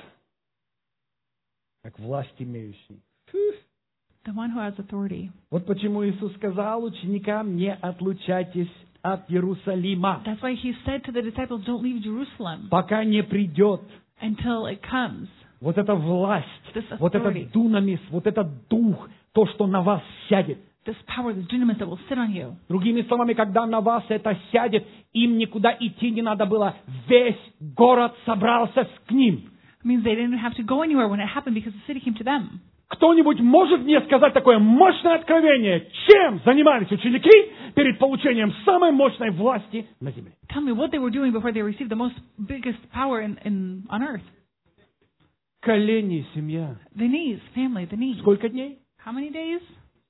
как власть имеющий. The one who has authority. Вот почему Иисус сказал ученикам, не отлучайтесь от Иерусалима, That's why he said to the disciples, "Don't leave Jerusalem пока не придет until it comes." вот эта власть, This вот authority. этот дунамис, вот этот дух, то, что на вас сядет. This power, this dunamis that will sit on you. Другими словами, когда на вас это сядет, им никуда идти не надо было. Весь город собрался к ним. It means they didn't have to go anywhere when it happened because the city came to them. Кто-нибудь может мне сказать такое мощное откровение, чем занимались ученики перед получением самой мощной власти на земле? Tell me what they were doing before they received the most biggest power in, in on earth. Колени, семья. The knees, family, the knees. Сколько дней? How many days?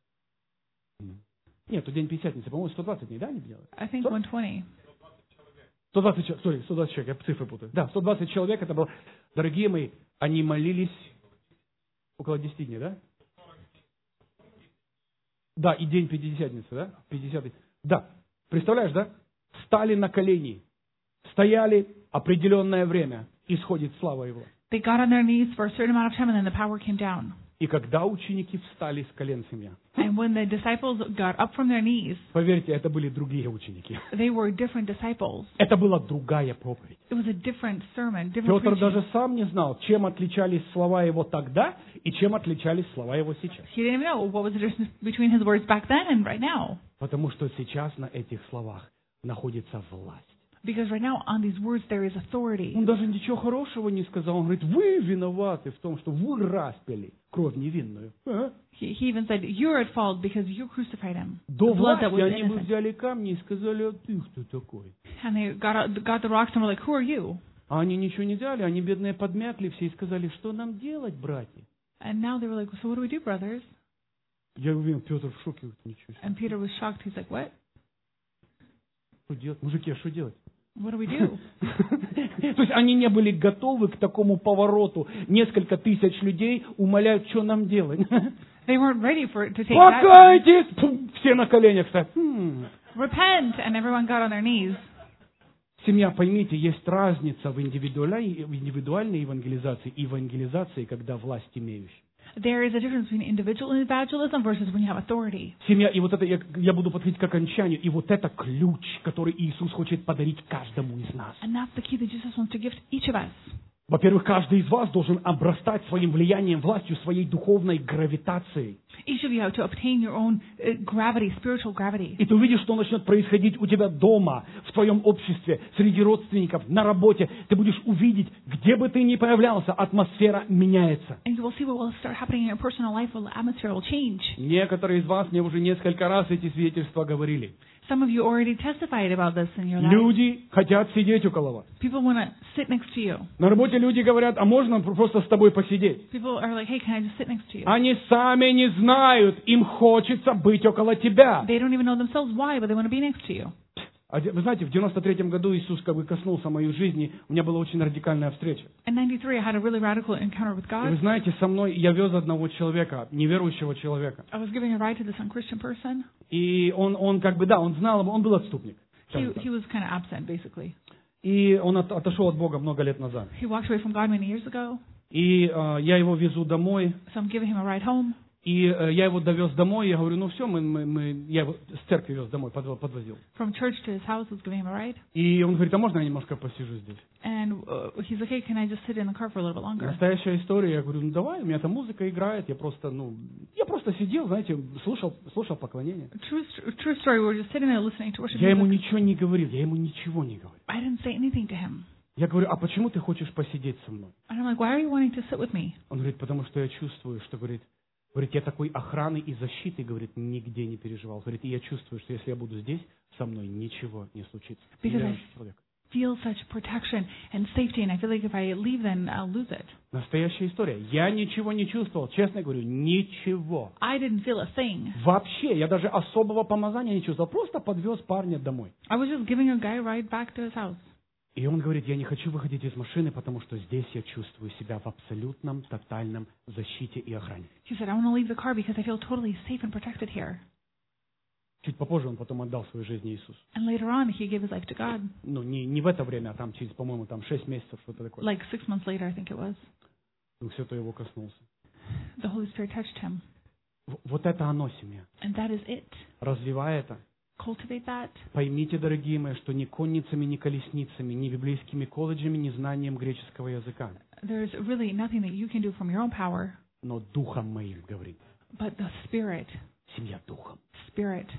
Нет, тут день Пятидесятницы, по-моему, сто двадцать дней, да, они делают? I think Что? one twenty. сто двадцать человек, sorry, сто двадцать человек, я цифры путаю. Да, сто двадцать человек, это было... Дорогие мои, они молились около десяти дней, да? Да, и день Пятидесятницы, да? пятидесятый. Да, представляешь, да? Стали на колени, стояли определенное время, исходит слава Его. They got on their knees for a certain amount of time and then the power came down. И когда ученики встали с колен, семья, And when the disciples got up from their knees, поверьте, это были другие ученики. they were different disciples. Это была другая проповедь. It was a different sermon, different Петр preaching. даже сам не знал, чем отличались слова его тогда и чем отличались слова его сейчас. He didn't even know what was the difference between his words back then and right now. Потому что сейчас на этих словах находится власть. Because right now on these words there is authority. Он даже ничего хорошего не сказал. Он говорит, вы виноваты в том, что вы распили кровь невинную. А? He, he even said, "You're at fault because you crucified him." До The blood that власти was они бы innocent. взяли камни и сказали, а ты кто такой? And they got out, got the rocks and were like, "Who are you?" А они ничего не взяли, они бедные подмякли все и сказали, что нам делать, братья? And now they were like, "So what do we do, brothers?" Я уверен, Петр в шоке. Ничего себе. And Peter was shocked. He's like, "What? Что делать? Мужики, а что делать? What do we do?" То есть они не были готовы к такому повороту. Несколько тысяч людей умоляют, что нам делать. They weren't ready for it to take that. Покайтесь! Пум, все на коленях стоят. Хм. Repent, and everyone got on their knees. Семья, поймите, есть разница в индивидуальной, в индивидуальной евангелизации и евангелизации, когда власть имеющая. There is a difference between individual evangelism versus when you have authority. Семья, и вот это, я, я буду подходить к окончанию, и вот это ключ, который Иисус хочет подарить каждому из нас. And that's the key that Jesus wants to give to each of us. Во-первых, каждый из вас должен обрастать своим влиянием, властью, своей духовной гравитацией. Each of you have to obtain your own uh, gravity, spiritual gravity. И ты увидишь, что начнет происходить у тебя дома, в твоем обществе, среди родственников, на работе. Ты будешь увидеть, где бы ты ни появлялся, атмосфера меняется. And you will see what will start happening in your personal life. The atmosphere will change. Некоторые из вас мне уже несколько раз эти свидетельства говорили. Some of you already testified about this in your life. Люди хотят сидеть около вас. People want to sit next to you. На работе Знаете, люди говорят, а можно просто с тобой посидеть? People are like, hey, can I just sit next to you? Они сами не знают, им хочется быть около тебя. They don't even know themselves why, but they want to be next to you. А де- Вы знаете, в девяносто третьем году Иисус как бы коснулся моей жизни, у меня была очень радикальная встреча. In ninety-three, I had a really radical encounter with И вы God. знаете, со мной я вез одного человека, неверующего человека. I was giving a ride to this unchristian person. И он, он как бы, да, он знал, он был отступник. He, скажем так. he was kind of absent, basically. И он от- отошел от Бога много лет назад. He walked away from God many years ago. И э, я его везу домой, So I'm giving him a ride home. и э, я его довез домой, я говорю, ну все, мы, мы, мы- я его с церкви вез домой, подво- подвозил. From church to his house, was giving him a ride. И он говорит, а можно я немножко посижу здесь? And uh, he's like, hey, can I just sit in the car for a little bit longer? Настоящая история, я говорю, ну давай, у меня там музыка играет, я просто, ну, я просто сидел, знаете, слушал, слушал поклонение. True, true story. We were just sitting there listening to worship Я ему music. ничего не говорил, я ему ничего не говорил. I didn't say anything to him. Я говорю, а почему ты хочешь посидеть со мной? And I'm like, why are you wanting to sit with me? Он говорит, потому что я чувствую, что, говорит, говорит, я такой охраны и защиты, говорит, нигде не переживал. Говорит, и я чувствую, что если я буду здесь, со мной ничего не случится. Because I Неверующий человек. feel such protection and safety, and I feel like if I leave, then I'll lose it. Настоящая история. Я ничего не чувствовал, честно говорю, ничего. I didn't feel a thing. Вообще, я даже особого помазания не чувствовал. Просто подвез парня домой. I was just giving a guy a ride back to his house. И он говорит, я не хочу выходить из машины, потому что здесь я чувствую себя в абсолютном, тотальном защите и охране. He said, I want to leave the car because I feel totally safe and protected here. Чуть попозже он потом отдал свою жизнь Иисусу. And later on, he gave his life to God. Ну, не, не в это время, а там через, по-моему, там шесть месяцев, что-то такое. Like six months later, I think it was. Дух Святой его коснулся. The Holy Spirit touched him. В- Вот это оно, семья. And that is it. Развивай это. Cultivate that. Поймите, дорогие мои, что ни конницами, ни колесницами, ни библейскими колледжами, ни знанием греческого языка, There's really nothing that you can do from your own power, но духом моим, говорит. but the Spirit. Семья духом. Spirit.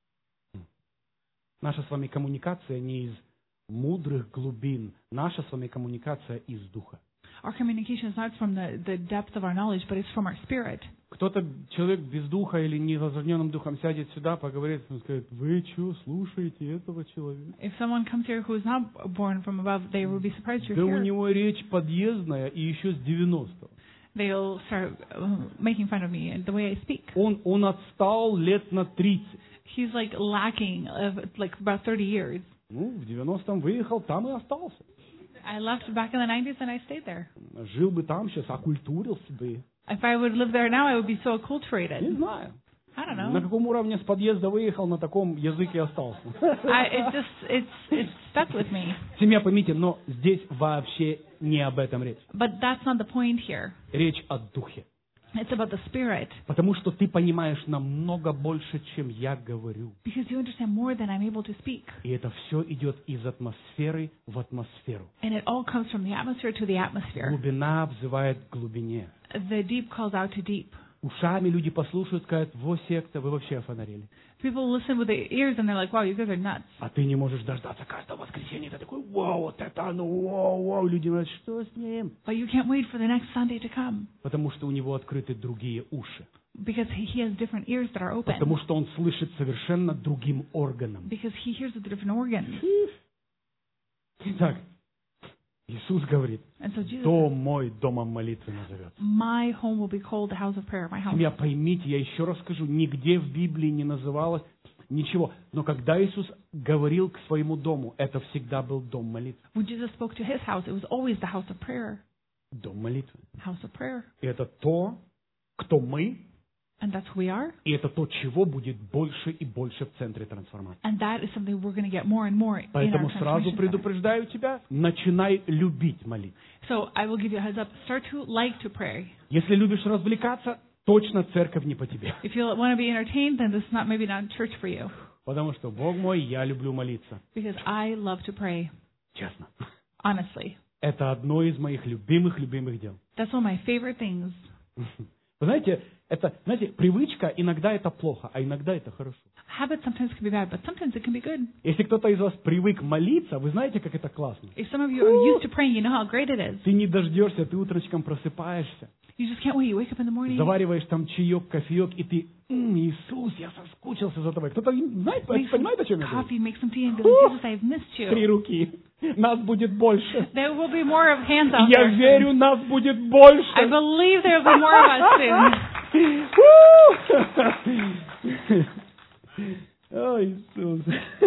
Наша с вами коммуникация не из мудрых глубин. Наша с вами коммуникация из духа. Our communication is not from the, the depth of our knowledge, but it's from our spirit. Кто-то, человек без духа или невозрожденным духом сядет сюда, поговорит, он скажет, вы что, слушаете этого человека? If someone comes here who is not born from above, they will be surprised you're Да у here. него речь подъездная и еще с девяностого. They'll start uh, making fun of me and the way I speak. Он, он отстал лет на тридцать. He's like lacking of like about thirty years. Ну, в девяностом выехал, там и остался. I left back in the nineties and I stayed there. Жил бы там сейчас, окультурился бы. If I would live there now, I would be so Не acculturated. знаю. I don't На know. каком уровне с подъезда выехал, на таком языке остался. I, it just it's it's stuck with me. Семья, поймите, но здесь вообще не об этом речь. But that's not the point here. Речь о духе. It's about the spirit. Потому что ты понимаешь намного больше, чем я говорю. Because you understand more than I'm able to speak. И это все идет из атмосферы в атмосферу. And it all comes from the atmosphere to the atmosphere. Глубина взывает к глубине. The deep calls out to deep. Ушами люди послушают, скажут, во секта, вы вообще офонарели. People listen with their ears and they're like, wow, you guys are nuts. А ты не можешь дождаться каждого воскресенья. Ты такой, вау, вот это оно, вау, вау. Люди говорят, что с ним? But you can't wait for the next Sunday to come. Потому что у него открыты другие уши. Because he he has different ears that are open. Потому что он слышит совершенно другим органом. Because he hears with different organs. Итак, Иисус говорит, And so Jesus, дом мой домом молитвы назовется. my home will be called the house of prayer, my house. Семья, поймите, я еще раз скажу, нигде в Библии не называлось ничего. Но когда Иисус говорил к своему дому, это всегда был дом молитвы. When Jesus spoke to his house, it was always the house of prayer. Дом молитвы. House of prayer. И это то, кто мы, And that's who we are. и это то, чего будет больше и больше в центре трансформации. And that is something we're going to get more and more in our Поэтому сразу transformation center. предупреждаю тебя, начинай любить молитву. So I will give you a heads up. Start to like to pray. Если любишь развлекаться, точно церковь не по тебе. If you want to be entertained, then this is not maybe not church for you. Потому что, Бог мой, я люблю молиться. Because I love to pray, Честно. honestly. Это одно из моих любимых-любимых дел. That's one of my favorite things. Вы знаете, это, знаете, привычка иногда это плохо, а иногда это хорошо. Habit sometimes can be bad, but sometimes it can be good. Если кто-то из вас привык молиться, вы знаете, как это классно. If some of you are used to praying, you know how great it is. Ты не дождешься, ты утречком просыпаешься, You just can't wait. You wake up in the morning, завариваешь там чаек, кофеек, и ты, «М, Иисус, я соскучился за тобой. Кто-то знает, make some понимает, о чем я говорю? coffee, make some tea, and be like, Jesus, I've missed Три you. руки. Нас будет больше. There will be more of hands out Я there. soon. верю, нас будет больше. I believe there will be more of us soon. О, Иисус.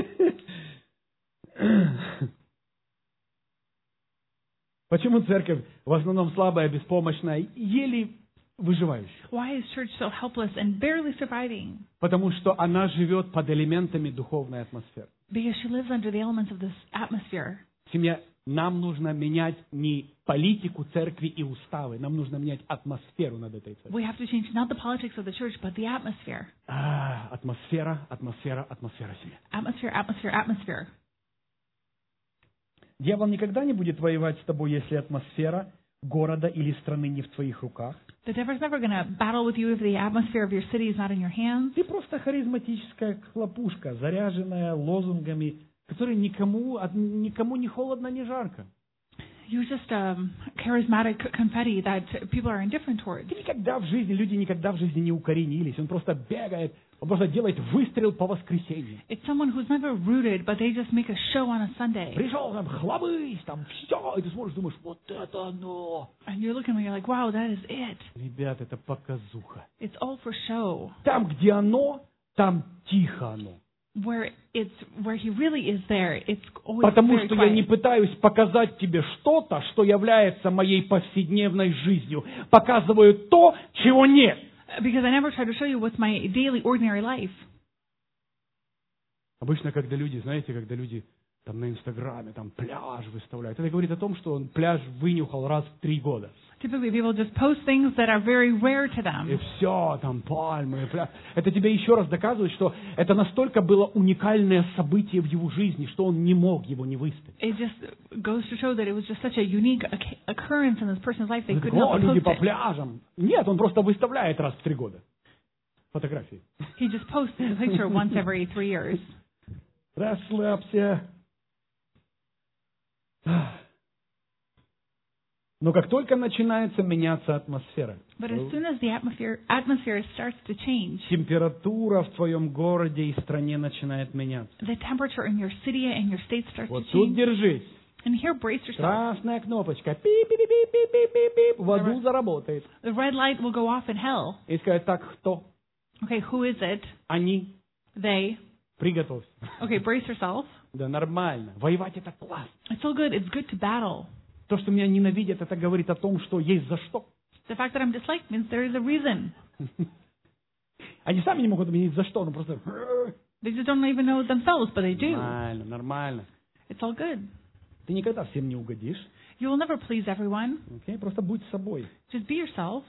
Почему церковь в основном слабая, беспомощная, еле выживающая? Why is church so helpless and barely surviving? Потому что она живет под элементами духовной атмосферы. Because she lives under the elements of this atmosphere. Семья, нам нужно менять не политику церкви и уставы, нам нужно менять атмосферу над этой церковью. We have to change not the politics of the church, but the atmosphere. А, атмосфера, атмосфера, атмосфера семьи. Atmosphere, atmosphere, atmosphere. Дьявол никогда не будет воевать с тобой, если атмосфера города или страны не в твоих руках. The devil's never going to battle with you if the atmosphere of your city is not in your hands. Ты просто харизматическая хлопушка, заряженная лозунгами, которые никому, от- никому не холодно, не жарко. You're just um, charismatic confetti that people are indifferent towards. Ты никогда в жизни, люди никогда в жизни не укоренились. Он просто бегает, он просто делает выстрел по воскресенью. It's someone who's never rooted, but they just make a show on a Sunday. Пришел там, хлобысь, там все, и ты смотришь, думаешь, вот это оно. And you're looking and you're like, wow, that is it. Ребят, это показуха. It's all for show. Там, где оно, там тихо оно. Where it's where he really is there, it's always Потому very что я не quiet. пытаюсь показать тебе что-то, что является моей повседневной жизнью. Показываю то, чего нет. Because I never try to show you what's my daily, ordinary life. Обычно, когда люди, знаете, когда люди там на Инстаграме там пляж выставляют, это говорит о том, что он пляж вынюхал раз в три года. Typically, people just post things that are very rare to И them. все, там пальмы, пляж. Это тебе еще раз доказывает, что это настолько было уникальное событие в его жизни, что он не мог его не выставить. It just goes to show that it was just such a unique occ- occurrence in this person's life they Он could говорит, о, not люди post по it. пляжам. Нет, он просто выставляет раз в три года фотографии. He just posts a picture once every three years. Расслабься. Но как только начинается меняться атмосфера, But as soon as the atmosphere atmosphere starts to change, температура в твоем городе и стране начинает меняться. the temperature in your city and your state starts to Вот тут change. держись. And here, brace yourself. Красная кнопочка. Пип-пип-пип-пип-пип-пип. В аду заработает. The red light will go off in hell. И сказать, так, кто? Okay, who is it? Они. They. Приготовься. Okay, brace yourself. Да, нормально. Воевать это классно. It's so good. It's good to battle. То, что меня ненавидят, это говорит о том, что есть за что. The fact that I'm disliked means there is a reason. Они сами не могут объяснить за что, но просто... They just don't even know it themselves, but they do. Нормально, нормально. It's all good. Ты никогда всем не угодишь. You will never please everyone. Окей? Просто будь собой. Just be yourself.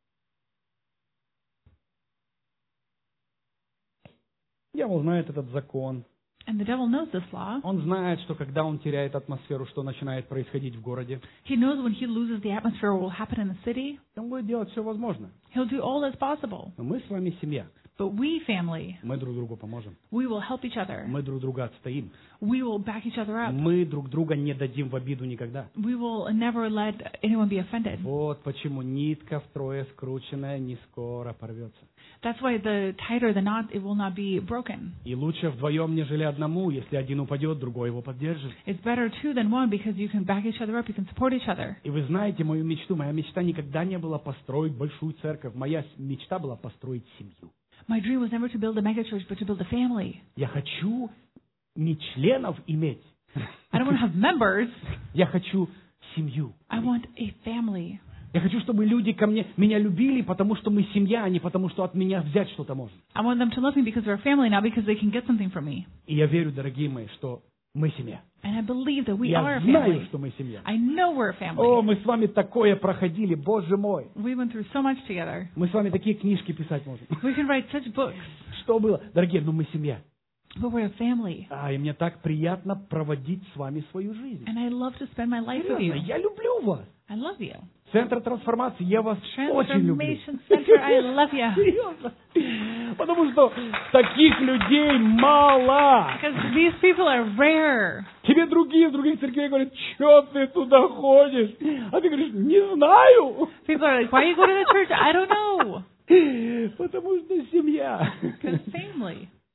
Дьявол знает этот закон. And the devil knows this law. Он знает, что когда он теряет атмосферу, что начинает происходить в городе. He knows when he loses the atmosphere, what will happen in the city. Он будет делать все возможное. He'll do all that's possible. Но мы с вами семья. But we, family, Мы друг другу поможем. we will help each other. Мы друг друга отстоим. We will back each other up. Мы друг друга не дадим в обиду никогда. We will never let anyone be offended. Вот почему нитка втрое скрученная не скоро порвется. That's why the tighter the knot, it will not be broken. И лучше вдвоем, нежели одному. Если один упадет, другой его поддержит. It's better two than one because you can back each other up, you can support each other. И вы знаете мою мечту. Моя мечта никогда не была построить большую церковь. Моя мечта была построить семью. My dream was never to build a megachurch, but to build a family. Я хочу не членов иметь. I don't want to have members. Я хочу семью. I want a family. Я хочу, чтобы люди ко мне, меня любили, потому что мы семья, а не потому что от меня взять что-то можно. I want them to love me because we're a family, not because they can get something from me. И я верю, дорогие мои, что мы семья. And I believe that we are Я a знаю, family. что мы семья. I know we're a family. О, мы с вами такое проходили, Боже мой. We went through so much together. Мы с вами такие книжки писать можем. We can write such books. Что было? Дорогие, ну мы семья. But we're a family. А, и мне так приятно проводить с вами свою жизнь. And I love to spend my life with Серьезно, you. я люблю вас. I love you. Центр трансформации, я вас очень люблю. Transformation Center, I love you. Серьезно. Потому что таких людей мало. Because these people are rare. Тебе другие в других церквях говорят, что ты туда ходишь? А ты говоришь, не знаю. People are like, why you go to the church? I don't know. Потому что семья. Because family.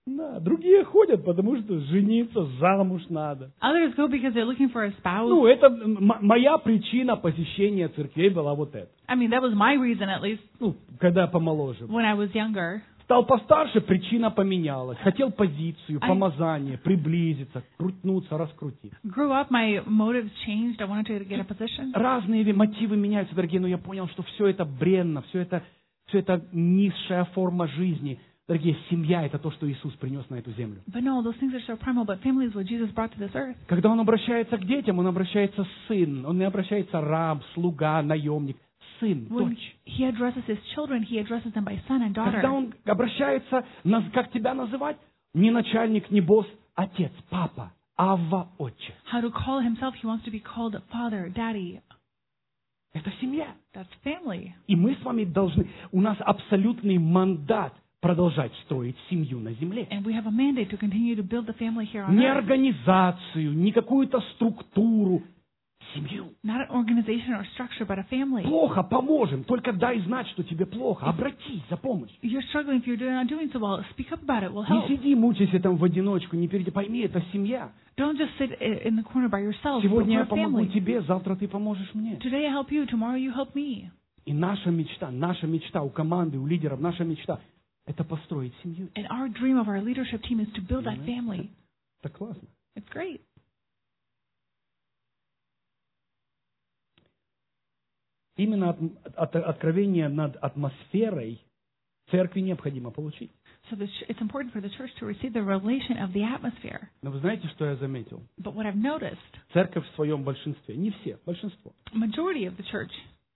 Да, другие ходят, потому что жениться, замуж надо. Others go because they're looking for a spouse. Ну, это м- моя причина посещения церквей была вот эта. I mean, that was my reason, at least, Ну, когда я помоложе. when I was younger. Стал постарше, причина поменялась. Хотел позицию, I- помазание, приблизиться, крутнуться, раскрутить. Grew up, my motives changed. I wanted to get a position. Разные мотивы меняются, дорогие, но я понял, что все это бренно, все это, все это низшая форма жизни. Дорогие, семья – это то, что Иисус принес на эту землю. But no, those things are so primal, but family is what Jesus brought to this earth. Когда Он обращается к детям, Он обращается сын. Он не обращается раб, слуга, наемник. Сын, When дочь. he addresses his children, he addresses them by son and Когда daughter. Он обращается, наз- как тебя называть? Не начальник, не босс, отец, папа, авва, отче. How to call himself, he wants to be called father, daddy. Это семья. That's family. И мы с вами должны, у нас абсолютный мандат продолжать строить семью на земле. And we have a mandate to continue to build the family here on Не earth. организацию, не какую-то структуру, семью. Not an organization or structure, but a family. Плохо, поможем, только дай знать, что тебе плохо. Обратись за помощью. You're struggling, if you're not doing so well, speak up about it. We'll Не help. сиди, мучайся там в одиночку, не перейди. Пойми, это семья. Don't just sit i- in the corner by yourself. Сегодня я We're a помогу family. тебе, завтра ты поможешь мне. Today I help you, tomorrow you help me. И наша мечта, наша мечта у команды, у лидеров, наша мечта – это построить семью. And our dream of our leadership team is to build that family. Это классно. It's great. Именно от, от- откровение над атмосферой церкви необходимо получить. So the ch- it's important for the church to receive the revelation of the atmosphere. Но вы знаете, что я заметил? But what I've noticed, Церковь в своем большинстве, не все, большинство, majority of the church,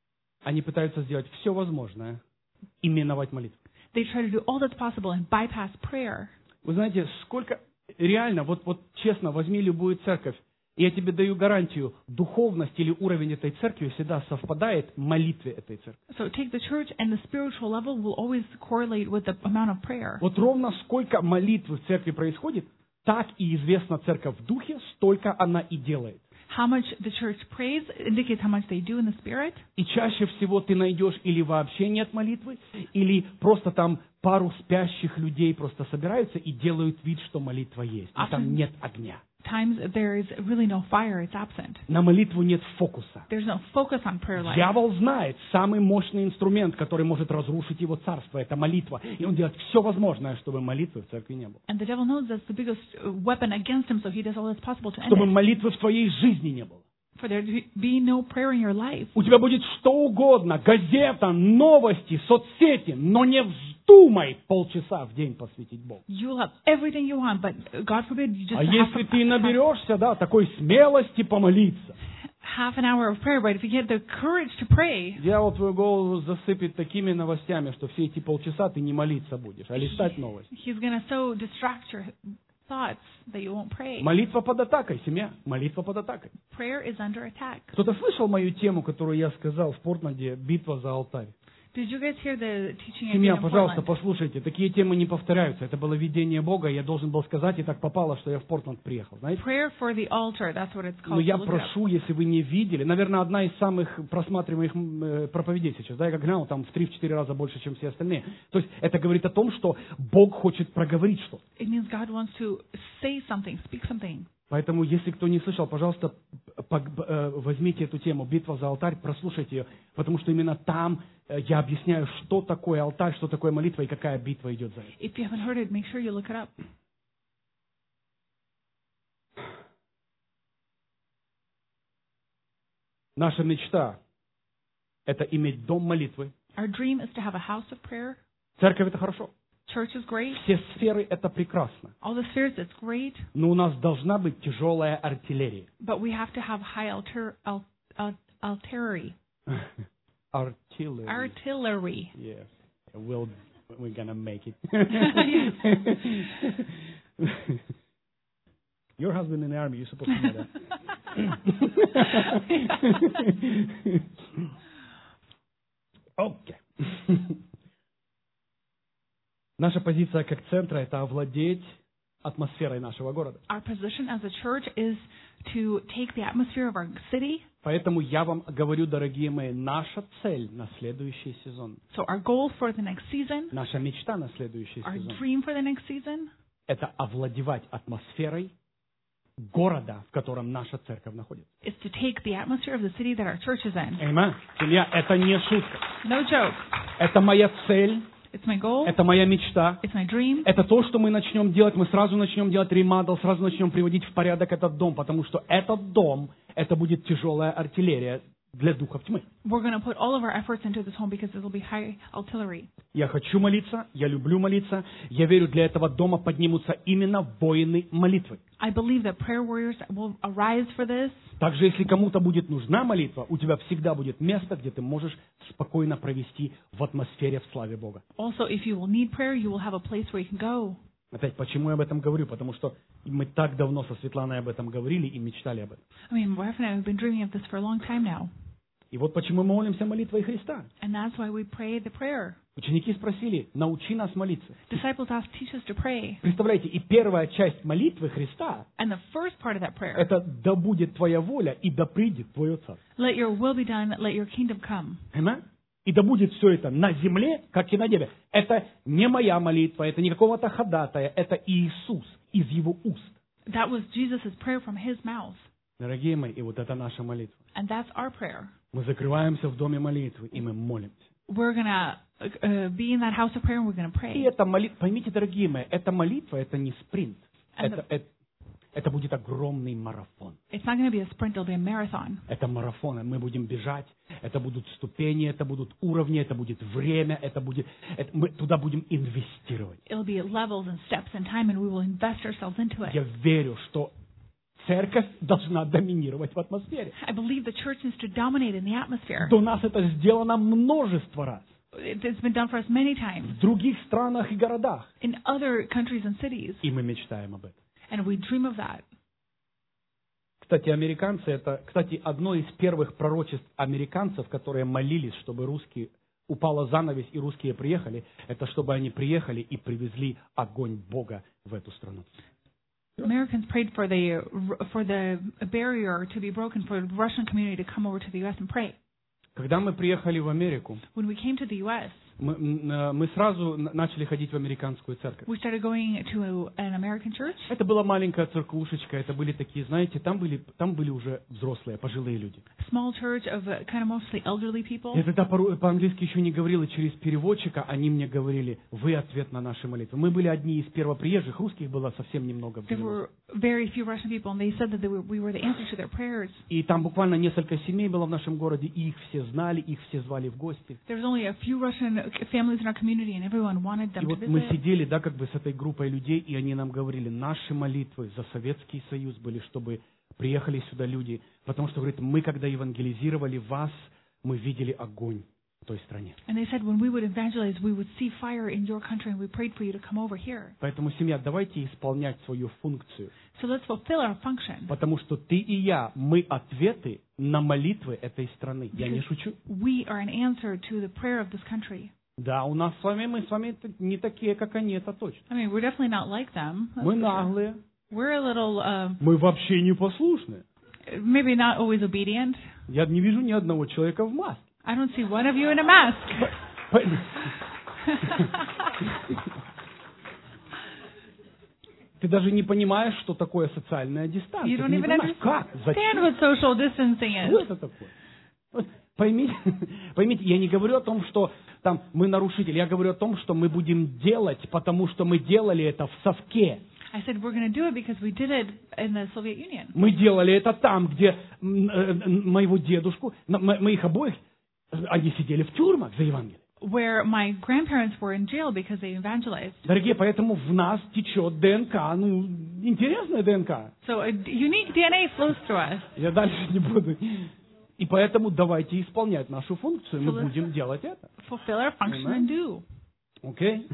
они пытаются сделать все возможное и миновать молитву. they try to do all that's possible and bypass prayer. Вы знаете, сколько реально, вот, вот честно, возьми любую церковь, и я тебе даю гарантию, духовность или уровень этой церкви всегда совпадает в молитве этой церкви. So take the church, and the spiritual level will always correlate with the amount of prayer. Вот ровно сколько молитвы в церкви происходит, так и известна церковь в духе, столько она и делает. How much the church prays indicates how much they do in the spirit. И чаще всего ты найдешь или вообще нет молитвы, или просто там пару спящих людей просто собираются и делают вид, что молитва есть. И там нет огня. Times there is really no fire, it's absent. На молитву нет фокуса. There's no focus on prayer life. Дьявол знает, самый мощный инструмент, который может разрушить его царство, это молитва. И он делает все возможное, чтобы молитвы в церкви не было. And the devil knows that's the biggest uh, weapon against him, so he does all that's possible to end Чтобы it. молитвы в твоей жизни не было. For there to be no prayer in your life. У тебя будет что угодно, газета, новости, соцсети, но не вздумай полчаса в день посвятить Богу. You'll have everything you want, but God forbid you just А have, если ты наберешься, да, такой смелости помолиться, half an hour of prayer, but if you get the courage to pray, дьявол твою голову засыпет такими новостями, что все эти полчаса ты не молиться будешь, а листать новости. he's going to so distract your thoughts that you won't pray. Молитва под атакой, семья, молитва под атакой. Prayer is under attack. Кто-то слышал мою тему, которую я сказал в Портленде, битва за алтарь? Did you guys hear the teaching I did Семья, in пожалуйста, Portland? послушайте, такие темы не повторяются. Это было видение Бога, я должен был сказать, и так попало, что я в Портленд приехал, знаете? Prayer for the altar, that's what it's Но called. я Look it up. прошу, если вы не видели, наверное, одна из самых просматриваемых э, проповедей сейчас, да, я как глянул, там в три-четыре раза больше, чем все остальные. То есть это говорит о том, что Бог хочет проговорить что-то. It means God wants to say something, speak something. Поэтому, если кто не слышал, пожалуйста, пог- э, возьмите эту тему «Битва за алтарь», прослушайте ее, потому что именно там э, я объясняю, что такое алтарь, что такое молитва и какая битва идет за это. If you haven't heard it, make sure you look it up. Наша мечта – это иметь дом молитвы. Our dream is to have a house of prayer. Церковь – это хорошо. Church is great. Все сферы – это прекрасно. All the spheres, it's great. Но у нас должна быть тяжелая артиллерия. But we have to have high altar, al, al, artillery. Artillery. Artillery. Yes. We'll, we're gonna make it. Your husband in the army, you're supposed to know that. Окей. Наша позиция как центра – это овладеть атмосферой нашего города. Our position as a church is to take the atmosphere of our city. Поэтому я вам говорю, дорогие мои, наша цель на следующий сезон, So our goal for the next season, наша мечта на следующий our сезон dream for the next season, – это овладевать атмосферой города, в котором наша церковь находится. Is to take the atmosphere of the city that our church is in. Amen. Семья, это не шутка. No joke. Это моя цель, It's my goal. это моя мечта. It's my dream. Это то, что мы начнем делать. Мы сразу начнем делать ремадл, сразу начнем приводить в порядок этот дом, потому что этот дом, это будет тяжелая артиллерия для духов тьмы. We're going to put all of our efforts into this home because it will be high artillery. Я хочу молиться, я люблю молиться. Я верю, для этого дома поднимутся именно воины молитвы. I believe that prayer warriors will arise for this. Также, если кому-то будет нужна молитва, у тебя всегда будет место, где ты можешь спокойно провести в атмосфере в славе Бога. Also, if you will need prayer, you will have a place where you can go. Опять, почему я об этом говорю? Потому что мы так давно со Светланой об этом говорили и мечтали об этом. I mean, my wife and I have been dreaming of this for a long time now. И вот почему мы молимся молитвой Христа. And that's why we pray the prayer. Ученики спросили, научи нас молиться. Disciples asked, teach us to pray. Представляете, и первая часть молитвы Христа, And the first part of that prayer, это «Да будет Твоя воля, и да придет Твое царство». let your will be done, let your kingdom come. Amen? И да будет все это на земле, как и на небе. Это не моя молитва, это не какого-то ходатая, это Иисус из Его уст. That was Jesus' prayer from his mouth. Дорогие мои, и вот это наша молитва. And that's our prayer. Мы закрываемся в доме молитвы, и мы молимся. We're going to uh, be in that house of prayer and we're going to И pray. эта молитва, поймите, дорогие мои, эта молитва, это не спринт. And Это, это, это будет огромный марафон. It's not going to be a sprint, it'll be a marathon. Это марафон, мы будем бежать, это будут ступени, это будут уровни, это будет время, это будет, это, мы туда будем инвестировать. It'll be levels and steps and time, and we will invest ourselves into it. Я верю, что церковь должна доминировать в атмосфере. I believe the church needs to dominate in the atmosphere. До нас это сделано множество раз. It- It's been done for us many times В других странах и городах. in other countries and cities, И мы мечтаем об этом. and we dream of that. Кстати, американцы, это, кстати, одно из первых пророчеств американцев, которые молились, чтобы русские, упала занавес и русские приехали, это чтобы они приехали и привезли огонь Бога в эту страну. Americans prayed for the for the barrier to be broken for the Russian community to come over to the U S and pray. Когда мы приехали в Америку, When we came to the U S, мы, м, мы сразу н- начали ходить в американскую церковь. we started going to an American church. Это была маленькая церквушечка, это были такие, знаете, там были, там были уже взрослые, пожилые люди. Small church of uh, kind of mostly elderly people. Я тогда по- по-английски еще не говорил, и через переводчика они мне говорили, вы ответ на наши молитвы. Мы были одни из первоприезжих, русских было совсем немного. в There девяностых. were very few Russian people, and they said that they were, we were the answer to their prayers. И там буквально несколько семей было в нашем городе, и их все знали, их все звали в гости. There was only a few Russian families in our community, and everyone wanted И them to вот мы visit. сидели, да, как бы с этой группой людей, и они нам говорили, наши молитвы за Советский Союз были, чтобы приехали сюда люди, потому что, говорит, мы, когда евангелизировали вас, мы видели огонь в той стране. And they said when we would evangelize, we would see fire in your country, and we prayed for you to come over here. Поэтому, семья, давайте исполнять свою функцию, So let's fulfill our function. потому что ты и я, мы ответы на молитвы этой страны. Я не шучу. We are an answer to the prayer of this country. Да, у нас с вами, мы с вами не такие, как они, это точно. I mean, we're definitely not like them. that's Мы for sure. наглые, We're a little, uh, мы вообще непослушные. maybe not always obedient. Я не вижу ни одного человека в маске. I don't see one of you in a mask. По- Ты даже не понимаешь, что такое социальная дистанция. You Ты don't не even понимаешь, как, understand зачем, what social distancing что is. это такое. Вот Поймите, поймите, я не говорю о том, что там мы нарушители. Я говорю о том, что мы будем делать, потому что мы делали это в совке. I said we're going to do it because we did it in the Soviet Union. Мы делали это там, где м, э, моего дедушку, на- мо- моих обоих, э, они сидели в тюрьмах за Евангелие. Where my grandparents were in jail because they evangelized. Дорогие, поэтому в нас течет ДНК, ну, интересная ДНК. So a unique D N A flows through us. Я дальше не буду. И поэтому давайте исполнять нашу функцию. Мы So let's- будем делать это. Fulfill our function and do. Окей?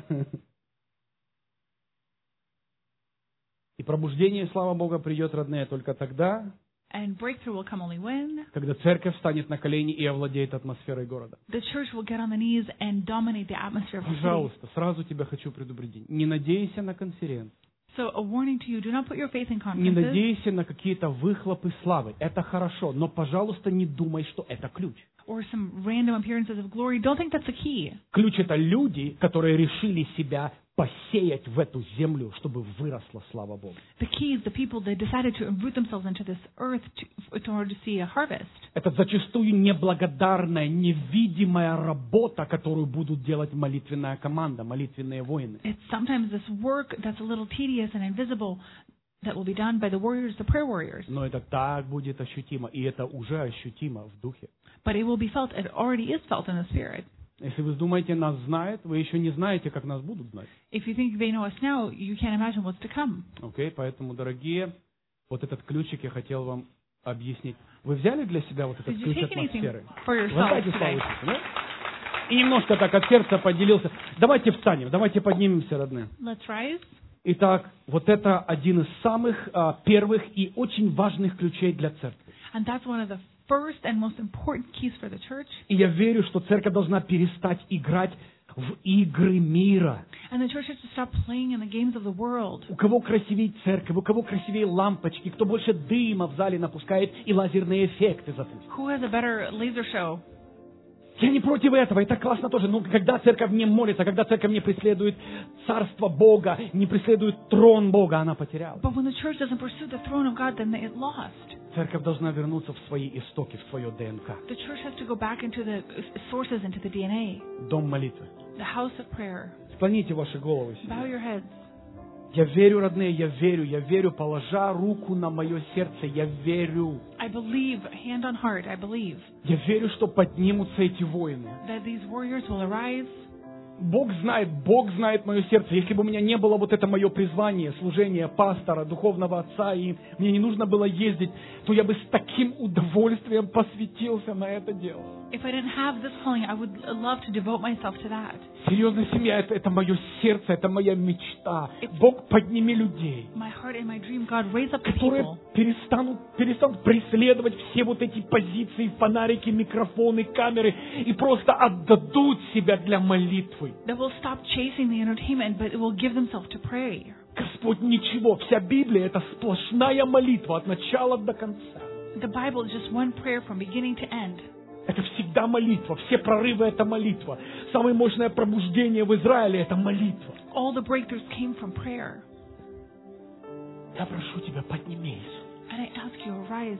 И пробуждение, слава Богу, придет, родные, только тогда, And breakthrough will come only when когда церковь встанет на колени и овладеет атмосферой города. the church will get on the knees and dominate the atmosphere of the city. Пожалуйста, сразу тебя хочу предупредить. Не надейся на конференцию. So a warning to you, do not put your faith in Не conferences надейся на какие-то выхлопы славы. Это хорошо, но, пожалуйста, не думай, что это ключ. or some random appearances of glory. Don't think that's the key. Ключ — это люди, которые решили себя посеять в эту землю, чтобы выросла слава Богу. The keys, the people, they decided to root themselves into this earth to, in order to see a harvest. Это зачастую неблагодарная, невидимая работа, которую будут делать молитвенная команда, молитвенные воины. It's sometimes this work that's a little tedious and invisible that will be done by the warriors, the prayer warriors. Но это так будет ощутимо, и это уже ощутимо в духе. But it will be felt, it already is felt in the spirit. Если вы думаете, нас знают, вы еще не знаете, как нас будут знать. If you think they know us now, you can't imagine what's to come. Окей, поэтому, дорогие, вот этот ключик я хотел вам объяснить. Вы взяли для себя вот этот Did you ключ take anything атмосферы? for yourself Давайте today? получите, да? И немножко так от сердца поделился. Давайте встанем, давайте поднимемся, родные. Let's rise. Итак, вот это один из самых а, первых и очень важных ключей для церкви. And that's one of the first and most important keys for the church. И я верю, что церковь должна перестать играть в игры мира. And the church has to stop playing in the games of the world. У кого красивее церковь, у кого красивее лампочки, кто больше дыма в зале напускает и лазерные эффекты запустит. Who has a better laser show? Я не против этого, это классно тоже, но когда церковь не молится, когда церковь не преследует царство Бога, не преследует трон Бога, она потеряла. But when the church doesn't pursue the throne of God, then it lost. Церковь должна вернуться в свои истоки, в свое ДНК. The church has to go back into the sources, into the D N A, Дом молитвы. the house of prayer. Склоните ваши головы себе. Bow your heads. Я верю, родные, я верю, я верю, положа руку на мое сердце, я верю. I believe, hand on heart, I believe Я верю, что поднимутся эти воины. that these warriors will arise. Бог знает, Бог знает мое сердце. Если бы у меня не было вот это мое призвание, служение пастора, духовного отца, и мне не нужно было ездить, то я бы с таким удовольствием посвятился на это дело. If I didn't have this calling, I would love to devote myself to that. Серьезно, семья, это, это мое сердце, это моя мечта. Бог, подними людей, My heart and my dream, God, raise up the которые people перестанут, перестанут преследовать все вот эти позиции, фонарики, микрофоны, камеры, и просто отдадут себя для молитвы. that will stop chasing the entertainment, but it will give themselves to pray. Господь, ничего, вся Библия — это сплошная молитва от начала до конца. The Bible is just one prayer from beginning to end. Это всегда молитва, все прорывы — это молитва. Самое мощное пробуждение в Израиле — это молитва. All the breakthroughs came from prayer. Я прошу тебя, поднимись. And I ask you, arise.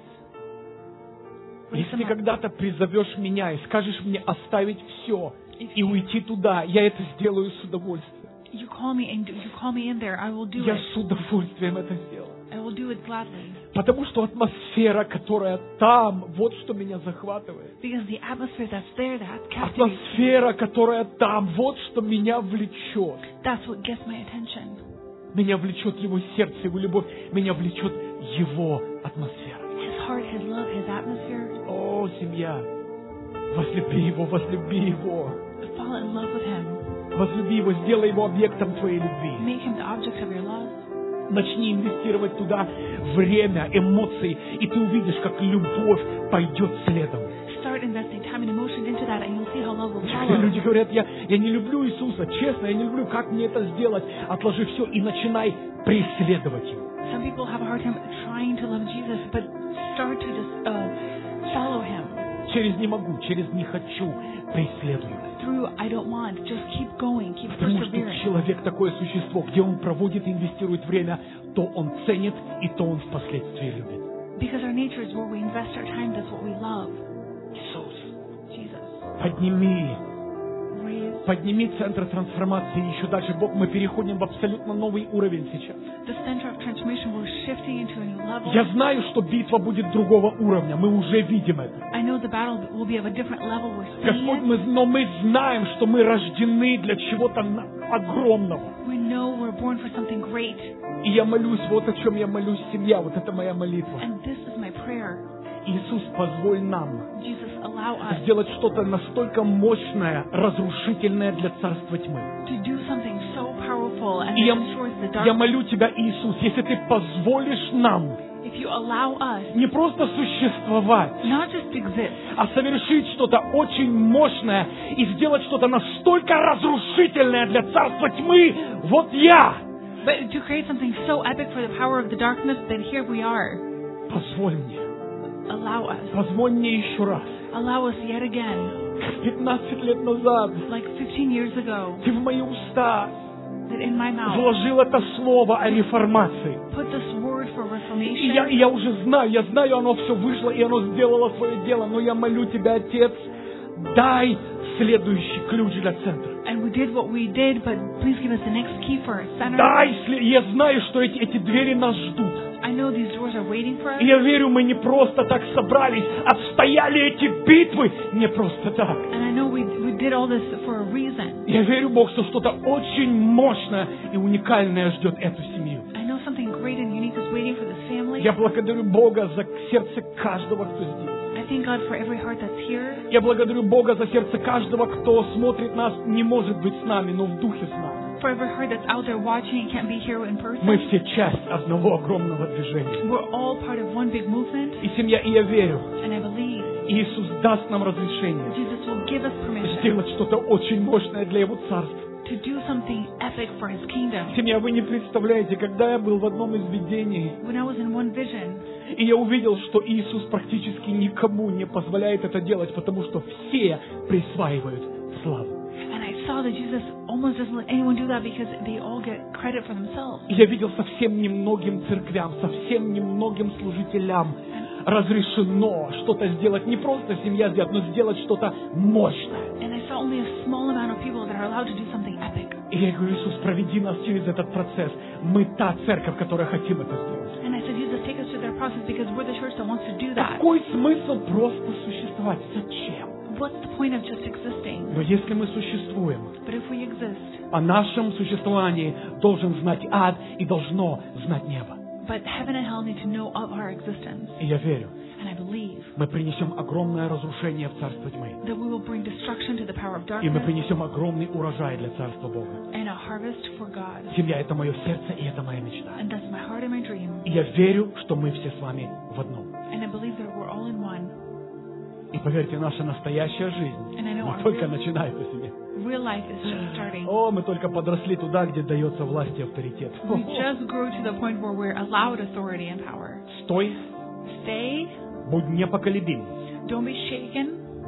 Raise Если them ты up. когда-то призовешь меня и скажешь мне оставить все и уйти туда, я это сделаю с удовольствием. You call me and you call me in there, I will do Я it. с удовольствием это сделаю. I will do it gladly. Потому что атмосфера, которая там, вот что меня захватывает. Because the atmosphere that's there, that captivates me. Атмосфера, которая там, вот что меня влечет. That's what gets my attention. Меня влечет его сердце, его любовь. Меня влечет его атмосфера. His heart, his love, his atmosphere. О, семья, возлюби его, возлюби его. Fall in love with him. Возлюби его, сделай его объектом твоей любви. Make him the object of your love. Начни инвестировать туда время, эмоции, и ты увидишь, как любовь пойдет следом. Start investing time and emotion into that, and you'll see how love will Некоторые follow. люди говорят, я, я не люблю Иисуса, честно, я не люблю, как мне это сделать. Отложи все и начинай преследовать его. Some people have a hard time trying to love Jesus, but start to just uh, follow him. Через «не могу», через «не хочу» преследуй его. Through I don't want, just keep going, keep Потому что persevering. человек такое существо, где он проводит, инвестирует время, то он ценит и то он впоследствии любит. Because our nature is where we invest our time, that's what we love. Иисус, Jesus. подними, Raise подними центр трансформации еще дальше. Бог, мы переходим в абсолютно новый уровень сейчас. the center of transformation, we're shifting into a new level. Я знаю, что битва будет другого уровня, мы уже видим это. I know the battle will be of a different level, we're seeing Господь, it. мы, но мы знаем, что мы рождены для чего-то на- огромного. We know we're born for something great. И я молюсь, вот о чем я молюсь, семья, вот это моя молитва. And this is my prayer. Иисус, позволь нам Jesus, allow us сделать что-то настолько мощное, разрушительное для царства тьмы. to do something so powerful and И я, that destroys the я darkness. молю Тебя, Иисус, если Ты позволишь нам If you allow us не просто существовать, not just exist, а совершить что-то очень мощное и сделать что-то настолько разрушительное для царства тьмы, вот я, but to create something so epic for the power of the darkness, then here we are. позволь мне, Allow us. позволь мне еще раз. Allow us yet again. Пятнадцать лет назад Like fifteen years ago, Ты в мои уста that it in my mouth. вложил это слово о реформации. Put this word for И я, и reformation. я уже знаю, я знаю, оно все вышло, и оно сделало свое дело, но я молю Тебя, Отец, дай следующий ключ для центра. And we did what we did, but please give us the next key for our center. Дай, сле- я знаю, что эти, эти двери нас ждут. I know these doors are waiting for us. И я верю, мы не просто так собрались, отстояли эти битвы не просто так. And I know we we did all this for a reason. Я верю, Бог, что что-то очень мощное и уникальное ждет эту семью. I know something great and unique is waiting for this family. Я благодарю Бога за сердце каждого, кто здесь. I thank God for every heart that's here. Я благодарю Бога за сердце каждого, кто смотрит нас, не может быть с нами, но в духе с нами. For every heart that's out there watching and can't be here in person. Мы все часть одного огромного движения. We're all part of one big movement. И семья, и я верю, And I believe Иисус даст нам разрешение Jesus will give us permission сделать что-то очень мощное для Его Царства. to do something epic for His kingdom. Семья, вы не представляете, когда я был в одном из видений, When I was in one vision, и я увидел, что Иисус практически никому не позволяет это делать, потому что все присваивают славу. and I saw that Jesus almost doesn't let anyone do that because they all get credit for themselves. И я видел совсем немногим церквям, совсем немногим служителям разрешено что-то сделать, не просто семья сделать, но сделать что-то мощное. And I saw only a small amount of people that are allowed to do something epic. И я говорю, Иисус, проведи нас через этот процесс. Мы та церковь, которая хотим это сделать. And I said, Jesus, take us through their process because we're the church that wants to do that. Какой смысл просто существовать? Зачем? What's the point of just existing? Но если мы существуем, But if we exist, о нашем существовании должен знать ад и должно знать небо. but heaven and hell need to know of our existence. И я верю, And I believe мы принесем огромное разрушение в Царство Тьмы. that we will bring destruction to the power of И мы darkness принесем огромный урожай для Царства Бога. and a harvest for God. Семья — это мое сердце, и это моя мечта. And that's my heart and my dream. И я верю, что мы все с вами в одном. And I believe that we're all in one. И поверьте, наша настоящая жизнь And I know мы our только real, начинается себе. real life is just starting. О, мы только подросли туда, где дается власть и авторитет. We just grew to the point where we're allowed authority and power. Стой, Stay, будь непоколебим. don't be shaken,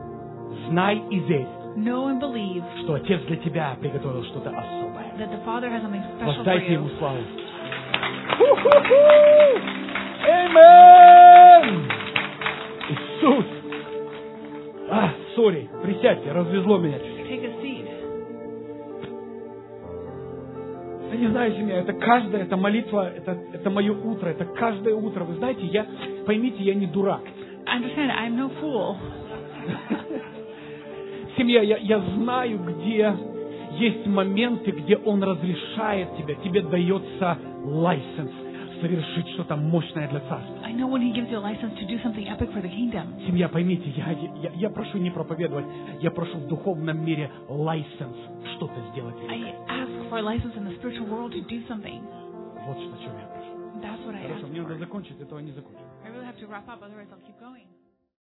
Знай и верь, know and believe что Отец для тебя приготовил что-то особое. that the Father has something special for Воздайте you. Ему славу. Аминь! Иисус! А, сори, присядьте, развезло меня чуть-чуть. Take a seat. Я не знаю, семья, это каждая, это молитва, это, это мое утро, это каждое утро. Вы знаете, я, поймите, я не дурак. Understand, I'm no fool. Семья, я, я знаю, где есть моменты, где Он разрешает тебе, тебе дается лайсенс совершить что-то мощное для Царства. I know when He gives you a license to do something epic for the kingdom. Семья, поймите, я, я, я прошу не проповедовать, я прошу в духовном мире лайсенс что-то сделать. I ask for a license in the spiritual world to do something. Вот что, о чем я прошу. That's what I Хорошо, ask мне надо for. закончить, этого не закончу. I really have to wrap up, otherwise I'll keep going.